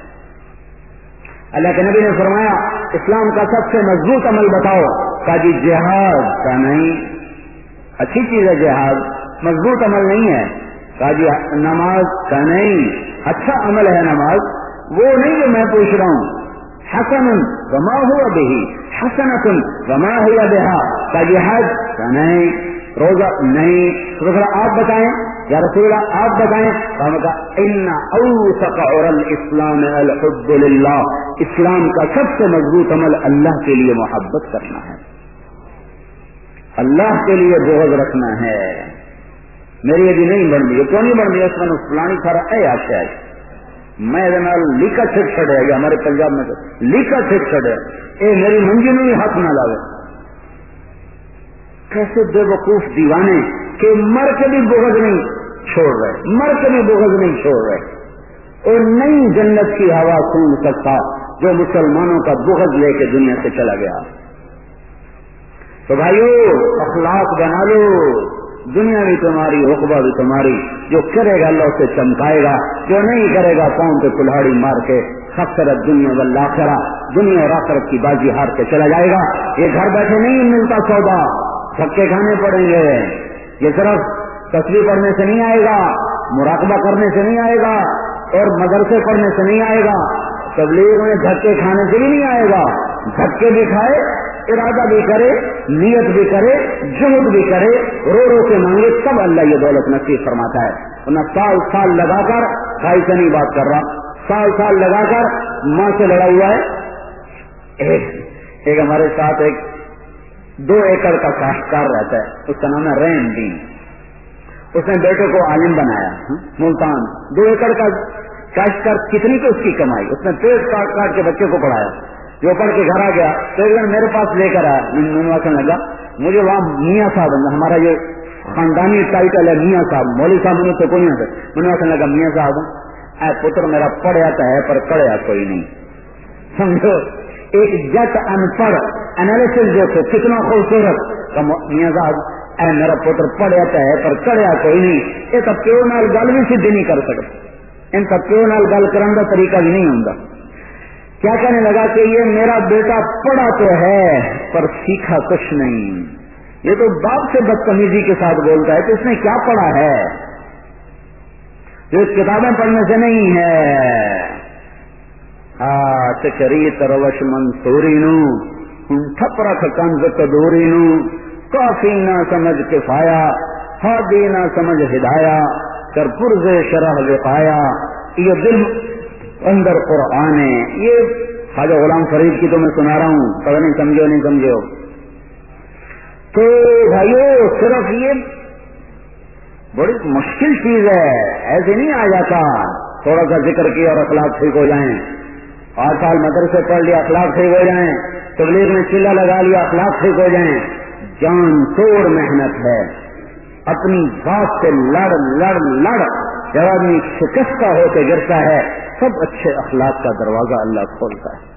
اللہ کے نبی نے فرمایا اسلام کا سب سے مضبوط عمل بتاؤ. کہا جی جہاد. کا نہیں، اچھی چیز ہے جہاد، مضبوط عمل نہیں ہے. کہا جی نماز. کا نہیں، اچھا عمل ہے نماز، وہ نہیں جو میں پوچھ رہا ہوں. حسن وما هو به حسنۃ وما هي بها. کا جی حج. کا نہیں. روزہ نہیں. تو آپ بتائیں یا رسول اللہ آپ بتائیں. کہا ان اوثق عرى الاسلام الحب للہ. اسلام کا سب سے مضبوط عمل اللہ کے لیے محبت کرنا ہے، اللہ کے لیے بغض رکھنا ہے. میری ابھی نہیں بن رہی، کیوں نہیں بن رہی؟ اس میں فلانی سارا اے آتے آئے میں لیکا چھٹ چھڑے گا. ہمارے پنجاب میں تو لیکا چھٹ چھڑے اے میری منجی میں ہاتھ نہ لاوے. کیسے بے وقوف دیوانے کہ مر کے بھی بغض نہیں چھوڑ رہے، مر کے بھی بغض نہیں چھوڑ رہے. اور نئی جنت کی ہوا سون سکتا جو مسلمانوں کا بغض لے کے دنیا سے چلا گیا. تو بھائیو اخلاق بنا لو، دنیا بھی تمہاری، عقبہ بھی تمہاری. جو کرے گا اللہ اسے چمکائے گا، جو نہیں کرے گا پاؤں پہ کلہاڑی مار کے خسرت دنیا والآخرہ، دنیا اور آخرت کی بازی ہار کے چلا جائے گا. یہ گھر بیٹھے نہیں ملتا سودا، دھکے کھانے پڑیں گے. یہ صرف تصویر پڑھنے سے نہیں آئے گا، مراقبہ کرنے سے نہیں آئے گا، اور مدرسے پڑھنے سے نہیں آئے گا، تبلیغ میں دھکے کھانے سے بھی نہیں آئے گا. دھکے بھی کھائے، ارادہ بھی کرے، نیت بھی کرے، جہد بھی کرے، رو رو کے مانگے، تب اللہ یہ دولت نصیب فرماتا ہے. ورنہ سال سال لگا کر، بھائی سے نہیں بات کر رہا، سال سال لگا کر ماں سے لڑا ہوا ہے. ایک ایک ہمارے ساتھ ایک دو ایکڑ کا کاشتکار رہتا ہے، اس کا نام ہے رین دین. اس نے بیٹے کو عالم بنایا ملتان. دو ایکڑ کا کاشتکار کتنی تو اس کی کمائی. اس نے پیٹ کاٹ کاٹ کے بچے کو پڑھایا. جو پڑھ کے گھر آ گیا تو ایک دن میرے پاس لے کر آیا، لگا مجھے وہاں میاں صاحب ہمارا یہ خاندانی ٹائٹل ہے میاں صاحب، مولوی صاحب مجھے تو کوئی نہیں ہے، مجھے آخر لگا میاں صاحب اے پتر میرا پڑھیا تو ہے پر کڑیا کوئی نہیں. سمجھو ایک جٹ ان پڑھ انالیسس دیکھو کتنا خوبصورت. میاں صاحب اے میرا پتر پڑھیا تو ہے پر کڑیا کوئی نہیں. یہ تو پیو نال گل بھی سیدھی نہیں کر سکتے، ان کا پیو نال گل کرنے کا طریقہ بھی نہیں ہوتا. کیا کہنے لگا کہ یہ میرا بیٹا پڑھا تو ہے پر سیکھا کچھ نہیں. یہ تو باپ سے بدتمیزی کے ساتھ بولتا ہے تو اس نے کیا پڑھا ہے جو کتابیں پڑھنے سے نہیں ہے. چریت روش منصوری نو ٹھپ رکھ کنز کدوری نو کافی نہ سمجھ کفایا ہادی نہ سمجھ ہدایا کر پرز شرح وقایا. یہ دل اندر قرآن ہے. یہ خواجہ غلام فرید کی تو میں سنا رہا ہوں، پتہ نہیں سمجھو نہیں سمجھو. تو بھائیو صرف یہ بڑی مشکل چیز ہے، ایسے نہیں آ جاتا. تھوڑا سا ذکر کیا اور اخلاق ٹھیک ہو جائیں، آٹھ سال مدرسے پڑھ لیا اخلاق ٹھیک ہو جائیں، تبلیغ میں چلا لگا لیا اخلاق ٹھیک ہو جائیں. جان توڑ محنت ہے. اپنی ذات سے لڑ لڑ لڑ جب آدمی شکستہ ہو کے گرتا ہے سب اچھے اخلاق کا دروازہ اللہ کھولتا ہے.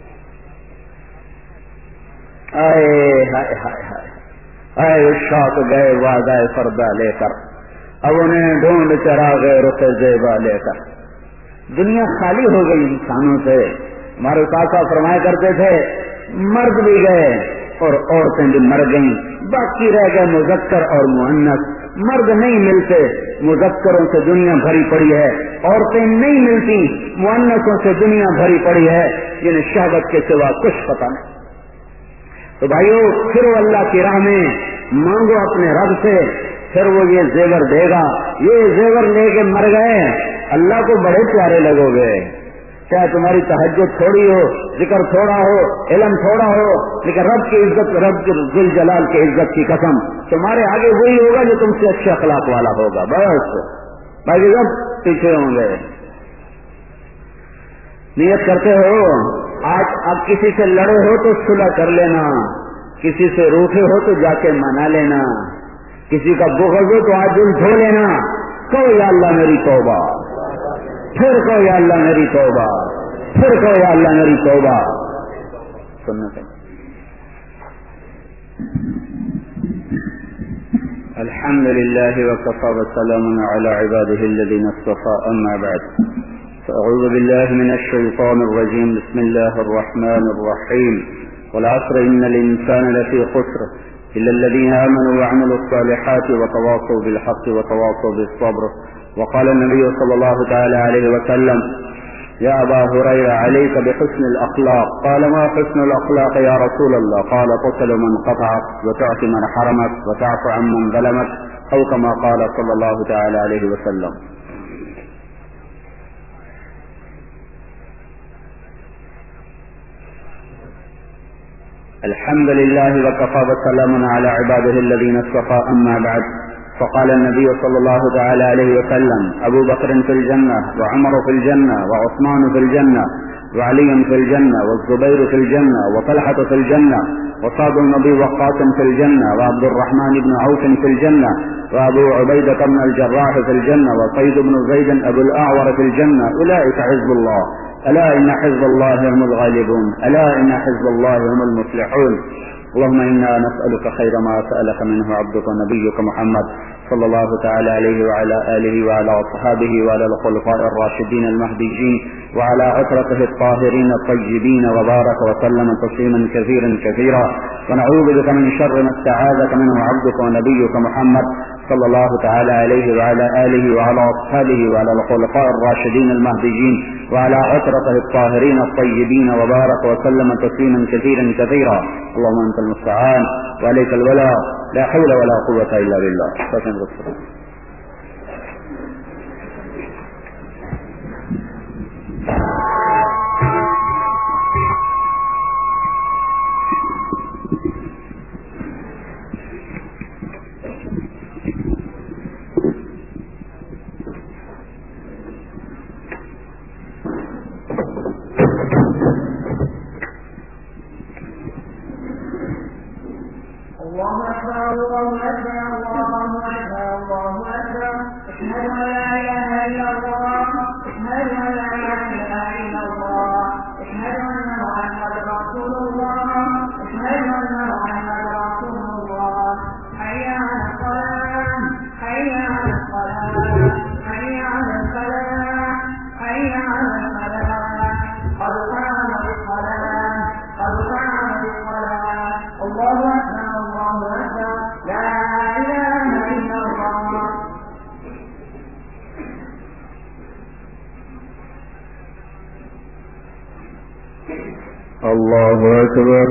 آئے ہائے ہائے ہائے آئے اشاق گئے وعدہ فردہ لے کر، اب انہیں ڈھونڈ چرا گئے رخ زیبا لے کر. دنیا خالی ہو گئی انسانوں سے. ہمارے کاکا فرمایا کرتے تھے مرد بھی گئے اور عورتیں بھی مر گئیں، باقی رہ گئے مذکر اور مؤنث. مرد نہیں ملتے، مذکروں سے دنیا بھری پڑی ہے، عورتیں نہیں ملتی، مؤنثوں سے دنیا بھری پڑی ہے، جنہیں شہوت کے سوا کچھ پتہ نہیں. تو بھائیو پھر وہ اللہ کی راہ میں مانگو اپنے رب سے، پھر وہ یہ زیور دے گا. یہ زیور لے کے مر گئے اللہ کو بڑے پیارے لگو گے. چاہے تمہاری تہجد تھوڑی ہو، ذکر تھوڑا ہو، علم تھوڑا ہو، لیکن رب کی عزت، رب ذل جلال کی عزت کی قسم تمہارے آگے وہی ہوگا جو تم سے اچھے اخلاق والا ہوگا. بس باقی سب پیچھے ہوں گے. نیت کرتے ہو آج اب کسی سے لڑے ہو تو صلح کر لینا، کسی سے روٹے ہو تو جا کے منا لینا، کسی کا بغض ہو تو آج دل دھو لینا. کہو یا اللہ میری توبہ، پھر کہو یا اللہ میری توبہ، پھر کہو یا اللہ میری توبہ. سننا چاہیے. الحمد للہ وکفى وسلام علی عباده الذین اصطفى، اما بعد فاعوذ باللہ من الشیطان الرجیم. بسم اللہ الرحمن الرحیم. والعصر ان الانسان لفی خسر الا الذین آمنوا وعملوا الصالحات وتواصوا بالحق وتواصوا بالصبر. وقال النبي صلى الله تعالى عليه وسلم يا أبا هريرة عليك بحسن الأخلاق. قال ما حسن الأخلاق يا رسول الله؟ قال تصل من قطعك وتعطي من حرمك وتعفو عن من ظلمك، أو كما قال صلى الله تعالى عليه وسلم. الحمد لله وكفى وسلام على عباده الذين اصطفى، أما بعد. فقال النبي صلى الله تعالى عليه وسلم أبو بكر في الجنة وعمر في الجنة وعثمان في الجنة وعلي في الجنة والزبير في الجنة وطلحة في الجنة وسعد بن أبي وقاص في الجنة وعبد الرحمن بن عوف في الجنة وأبو عبيدة بن الجراح في الجنة وسيد بن زيد أبو الأعور في الجنة. أولئك حزب الله، ألا إن حزب الله هم الغالبون، ألا إن حزب الله هم المفلحون. اللهم إنا نسألك خير ما سألك منه عبدك ونبيك محمد صلى الله تعالى عليه وعلى آله وعلى أصحابه وعلى الخلفاء الراشدين المهديين وعلى عترته الطاهرين الطيبين وبارك وسلم تسليما كثيرا كثيرا. ونعوذ بك من شر ما استعاذك منه عبدك ونبيك محمد صلى الله تعالى عليه وعلى آله وعلى أصحابه وعلى الخلفاء الراشدين المهديين وعلى عترته الطاهرين الطيبين وبارك وسلم تسليما كثيرا كثيرا. اللهم أنت المستعان وعليك الولاء، لا حول ولا قوة إلا بالله. اللہ الله أكبر.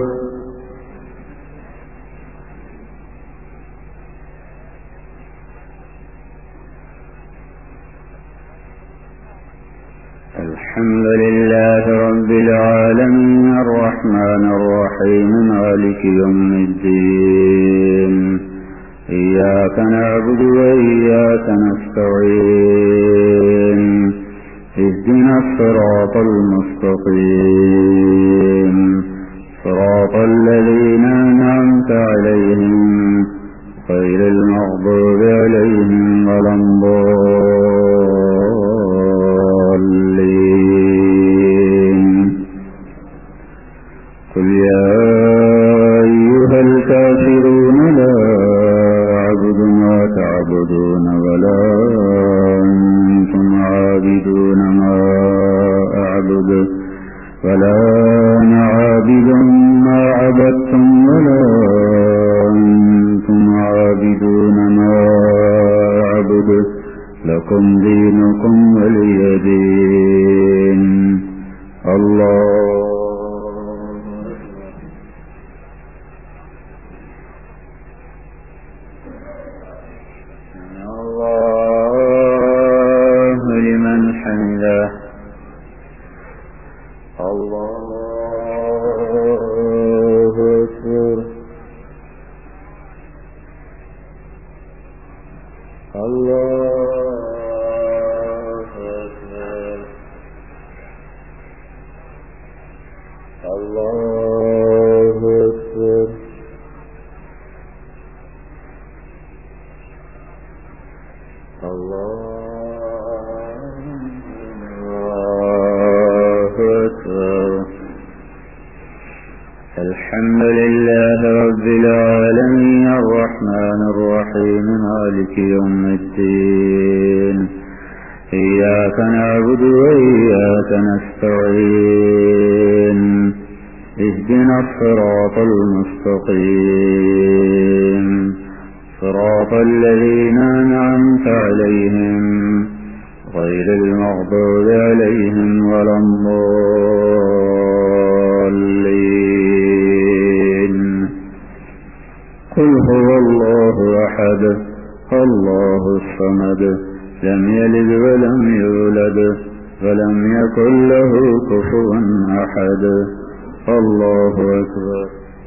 الحمد لله رب العالمين الرحمن الرحيم مالك يوم الدين إياك نعبد وإياك نستعين اهدنا الصراط المستقيم صراط الذين أنعمت عليهم غير المغضوب عليهم ولا الضالين. قل يا أيها الكافرون لا أعبد ما تعبدون ولا أنتم عابدون ما أعبد ولا أنا عابد ما عبدتم ولا أنتم عابدون ما أعبد لكم دينكم ولي دين. الله الحمد لله رب العالمين الرحمن الرحيم مالك يوم الدين إياك نعبد وإياك نستعين اهدنا الصراط المستقيم صراط الذين أنعمت عليهم غير المغضوب عليهم ولا الضالين. قل هو الله أحد الله الصمد لم يلد ولم يولد ولم يكن له كفوا أحد. الله أكبر.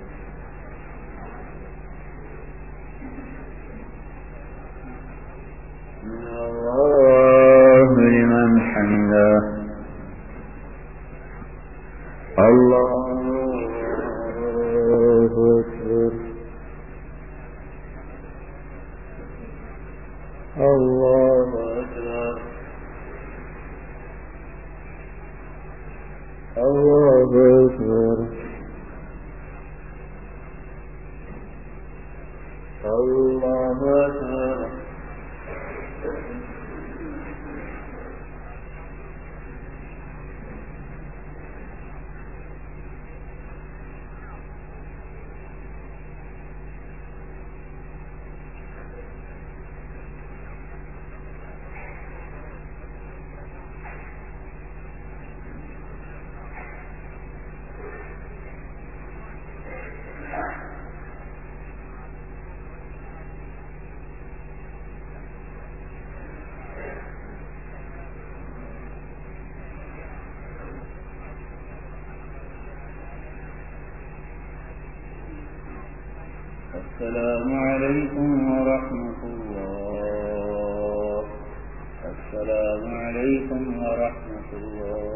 الله لمن حمده. الله أكبر. الله أكبر. الله أكبر. الله أكبر. السلام عليكم ورحمة الله. السلام عليكم ورحمة الله.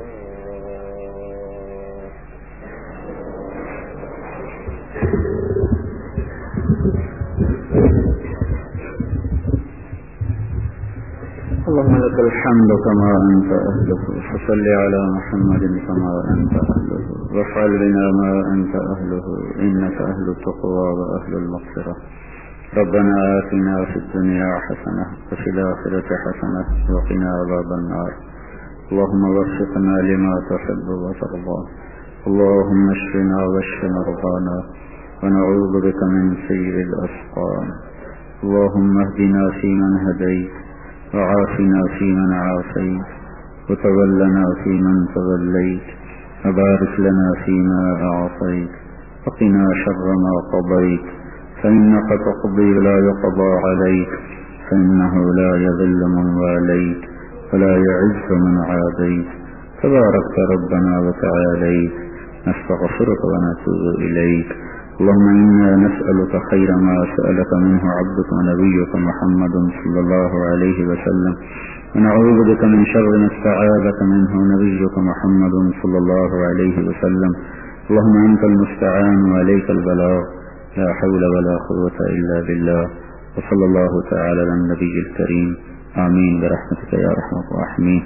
اللهم لك الحمد كما أنت أهله فصل على محمد كما أنت أهله وافعل بنا ما أنت أهله إنك أهل التقوى وأهل المغفرة. ربنا آتنا في الدنيا حسنة وفي الآخرة حسنة وقنا عذاب النار. اللهم وفقنا لما تحب وترضى. اللهم اشفنا واشف مرضانا ونعوذ بك من سيء الأسقام. اللهم اهدنا فيمن هديت وعافنا فيمن عافيت وتولنا فيمن توليت وبارك لنا فيما أعطيت وقنا شر ما قضيت فإنك تقضي ولا يقضى عليك فإنه لا يذل من واليت ولا يعز من عاديت تبارك ربنا وتعاليت نستغفرك ونتوب إليك اللهم إنا نسألك خير ما سألك منه عبدك ونبيك محمد صلى الله عليه وسلم ونعوذ بك من شر ما استعاذك منه نبيك محمد صلى الله عليه وسلم اللهم أنت المستعان وعليك البلاغ لا حول ولا قوة إلا بالله وصلى الله تعالى على النبي الكريم آمين برحمتك يا رحمة الراحمين.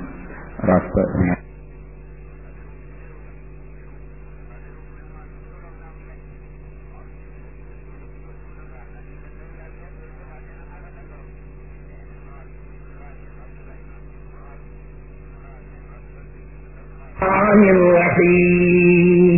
الرحيم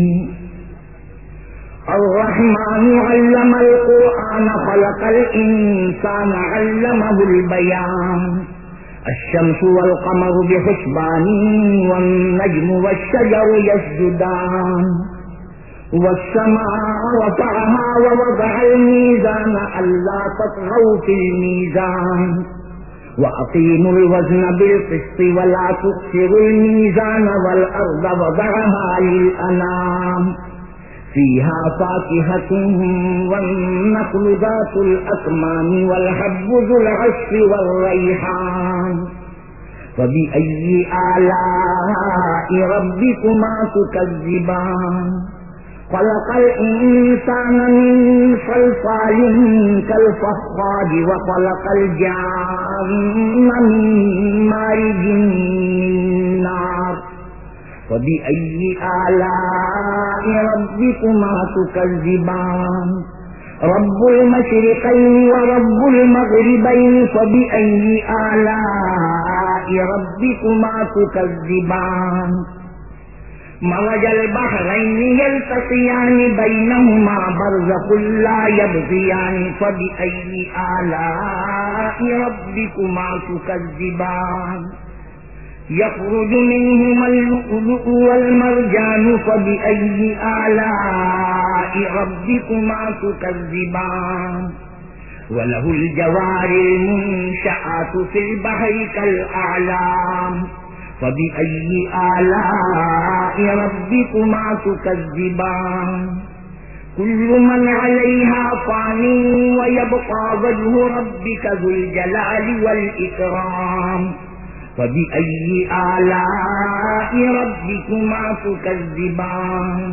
الرحمن علم القرآن خلق الإنسان علمه البيان الشمس والقمر بحسبان والنجم والشجر يسجدان والسماء رفعها ووضع الميزان ألا تطغوا في الميزان وأقيموا الوزن بالقسط ولا تخسروا الميزان والأرض وضعها للأنام فيها فاكهة والنخل ذات الأكمام والحب ذو العصف والريحان فبأي آلاء ربكما تكذبان خلق الإنسان من صلصال كالفخار وخلق الجان من مارج من نار فبأي آلاء ربكما تكذبان رب المشرقين ورب المغربين فبأي آلاء ربكما تكذبان مرج البحرين يلتقيان بينهما برزخ لا يبغيان فبأي آلاء ربكما تكذبان يخرج منهما اللؤلؤ والمرجان فبأي آلاء ربكما تكذبان وله الجوار المنشآت في البحر كالأعلام فبأي آلاء ربكما تكذبان كل من عليها فان ويبقى وجه ربك ذو الجلال والإكرام فبأي آلاء ربكما تكذبان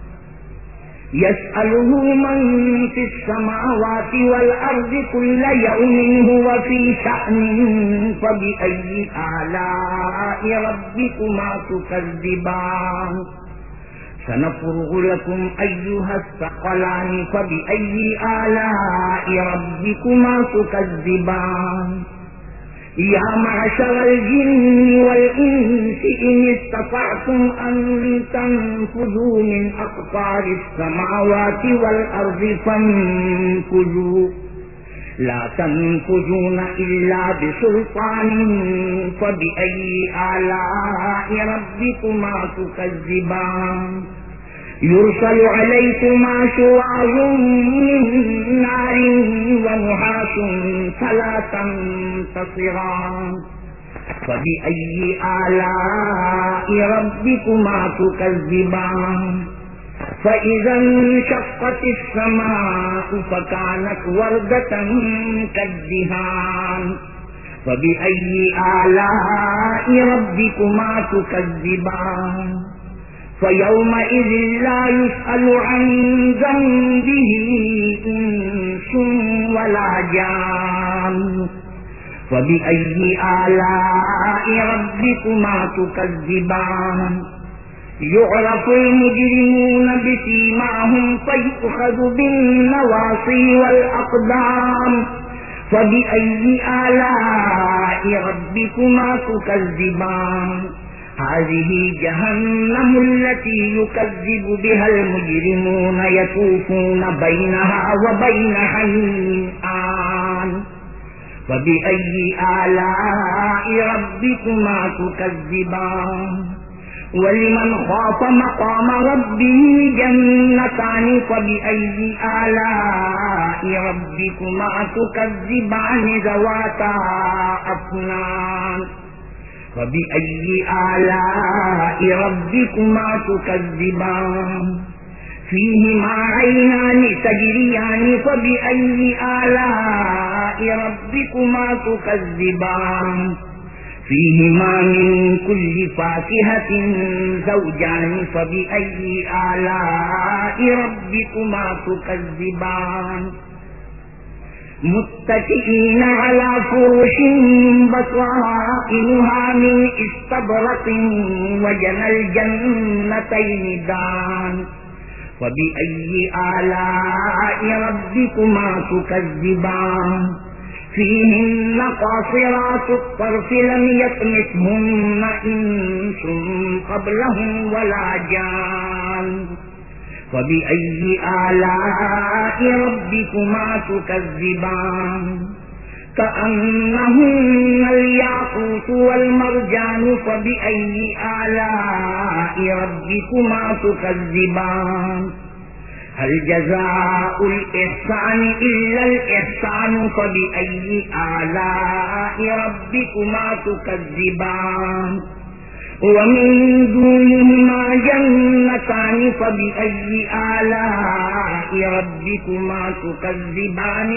يسأله من في السماوات والأرض كل يوم هو في شأن فبأي آلاء ربكما تكذبان سنفرغ لكم أيها الثقلان فبأي آلاء ربكما تكذبان يا معشر الجن والإنس إن استطعتم أن تنفذوا من أقطار السماوات والأرض فانفذوا لا تنفذون إلا بسلطان فبأي آلاء ربكما تكذبان يرسل عليكما شواظ من نار ونحاس فلا تنتصران فبأي آلاء ربكما تكذبان فإذا انشقت السماء فكانت وردة كالدهان فبأي آلاء ربكما تكذبان فيومئذ لا يسأل عن ذنبه إنس ولا جان فبأي آلاء ربكما تكذبان يعرف المجرمون بسيماهم فيؤخذ بالنواصي والأقدام فبأي آلاء ربكما تكذبان هذه جهنم التي يكذب بها المجرمون يطوفون بينها وبين حميم فبأي آلاء ربكما تكذبان وَلِمَنْ خَافَ مَقَامَ رَبِّهِ جَنَّتَانِ فَبِأَيِّ آلَاءِ رَبِّكُمَا تُكَذِّبَانِ ذَوَاتَا أَفْنَانٍ فَبِأَيِّ آلَاءِ رَبِّكُمَا تُكَذِّبَانِ فِيهِمَا عَيْنَانِ تَجْرِيَانِ فَبِأَيِّ آلَاءِ رَبِّكُمَا تُكَذِّبَانِ فِيهِمَا مِن كُلِّ فَاكِهَةٍ زَوْجَانِ فَبِأَيِّ آلَاءِ رَبِّكُمَا تُكَذِّبَانِ مُتَّكِئِينَ عَلَى فُرُشٍ بَطَائِنُهَا مِنْ إِسْتَبْرَقٍ وَجَنَى الْجَنَّتَيْنِ دَانٍ فَبِأَيِّ آلَاءِ رَبِّكُمَا تُكَذِّبَانِ فِيهِنَّ قَاصِرَاتُ الطَّرْفِ لَمْ يَطْمِثْهُنَّ إِنسٌ قَبْلَهُمْ وَلَا جَانٌّ فَبِأَيِّ آلَاءِ رَبِّكُمَا تُكَذِّبَانِ كَأَنَّهُنَّ الْيَاقُوتُ وَالْمَرْجَانُ فَبِأَيِّ آلَاءِ رَبِّكُمَا تُكَذِّبَانِ هل جزاء الإحسان إلا الإحسان فبأي آلاء ربكما تكذبان ومن دونهما جنتان فبأي آلاء ربكما تكذبان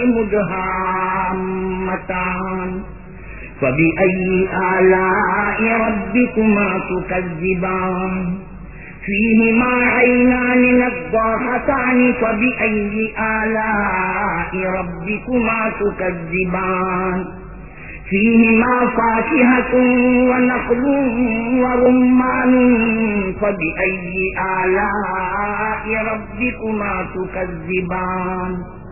مدهامتان فبأي آلاء ربكما تكذبان فِيهِمَا عَيْنَانِ نَضَّاخَتَانِ فَبِأَيِّ آلَاءِ رَبِّكُمَا تُكَذِّبَانِ فِيهِمَا فَاكِهَةٌ وَنَخْلٌ وَرُمَّانٌ فَبِأَيِّ آلَاءِ رَبِّكُمَا تُكَذِّبَانِ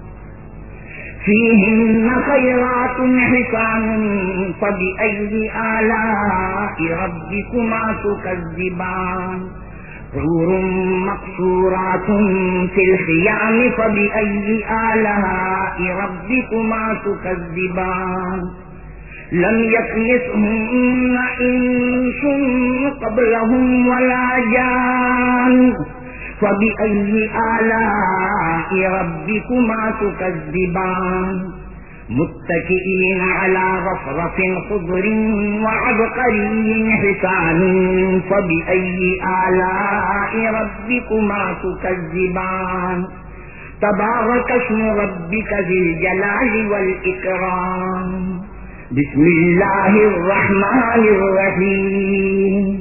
فِيهِنَّ خَيْرَاتٌ حِسَانٌ فَبِأَيِّ آلَاءِ رَبِّكُمَا تُكَذِّبَانِ حور مقصورات في الخيام فبأي آلاء ربكما تكذبان لم يطمثهن إنس قبلهم ولا جان فبأي آلاء ربكما تكذبان متكئين على رفرف خضر وعبقري حسان فبأي آلاء ربكما تكذبان تبارك اسم ربك ذي الجلال والإكرام بسم الله الرحمن الرحيم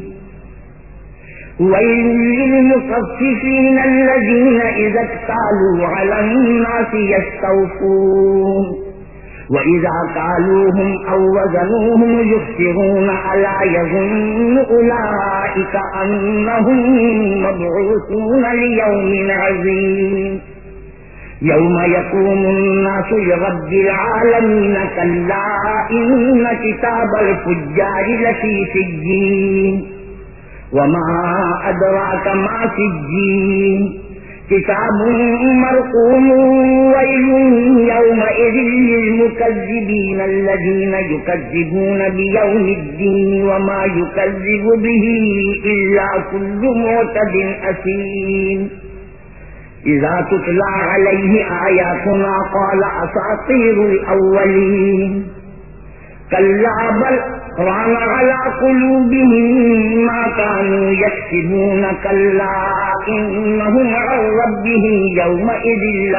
ويل للمطففين الذين إذا اكتالوا على الناس يستوفون وَإِذَا كَالُوهُمْ أَوْ وَزَنُوهُمْ يُخْسِرُونَ أَلَا يَظُنُّ أُولَئِكَ أَنَّهُمْ مَبْعُوثُونَ لِيَوْمٍ عَظِيمٍ يَوْمَ يَقُومُ النَّاسُ لِرَبِّ الْعَالَمِينَ كَلَّا إِنَّ كِتَابَ الْفُجَّارِ لَفِي سِجِّينٍ وَمَا أَدْرَاكَ مَا سِجِّينٌ كتاب مرقوم ويل يومئذ للمكذبين الذين يكذبون بيوم الدين وما يكذب به إلا كل معتد أثيم إذا تتلى عليه آياتنا قال أساطير الأولين كلا بل ران على قلوبهم ما كانوا يكسبون كلا إنهم عن ربهم يومئذ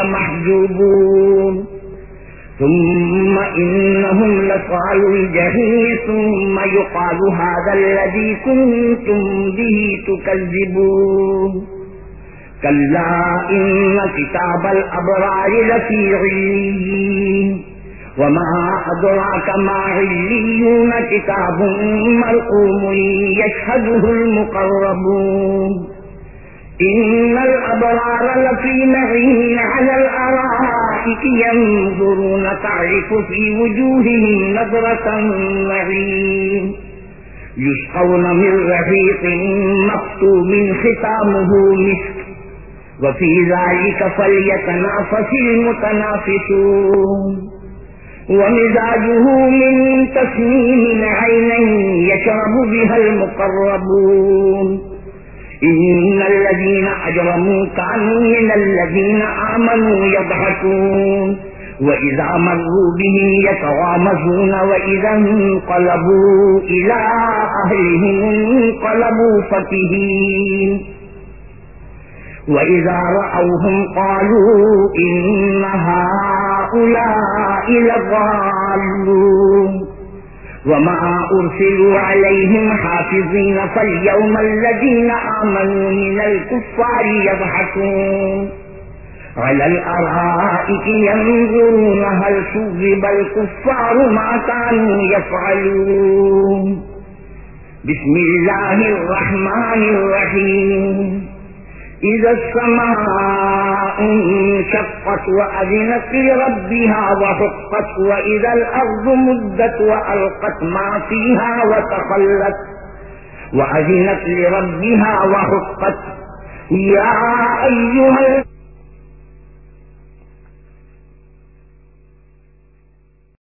لمحجوبون ثم إنهم لصالو الجحيم ثم يقال هذا الذي كنتم به تكذبون كلا إن كتاب الأبرار لفي عليين وما أدراك ما عليون كتاب مرقوم يشهده المقربون إن الأبرار لفي نعيم على الأرائك ينظرون تعرف في وجوههم نظرة النعيم يسقون من رحيق مختوم ختامه مسك وفي ذلك فليتنافس المتنافسون ومزاجه من تسنيم عينا يشرب بها المقربون إن الذين أجرموا كانوا من الذين آمنوا يضحكون وإذا مروا بهم يتغامزون وإذا انقلبوا إلى أهلهم انقلبوا فكهين وإذا رأوهم قالوا إن هؤلاء لضالون وما أرسلوا عليهم حافظين فاليوم الذين آمنوا من الكفار يضحكون على الأرائك ينظرون هل ثوب الكفار ما كانوا يفعلون بسم الله الرحمن الرحيم إذا السماء انشقت وأذنت لربها وحقت وإذا الأرض مدت وألقت ما فيها وتخلت وأذنت لربها وحقت يا أيها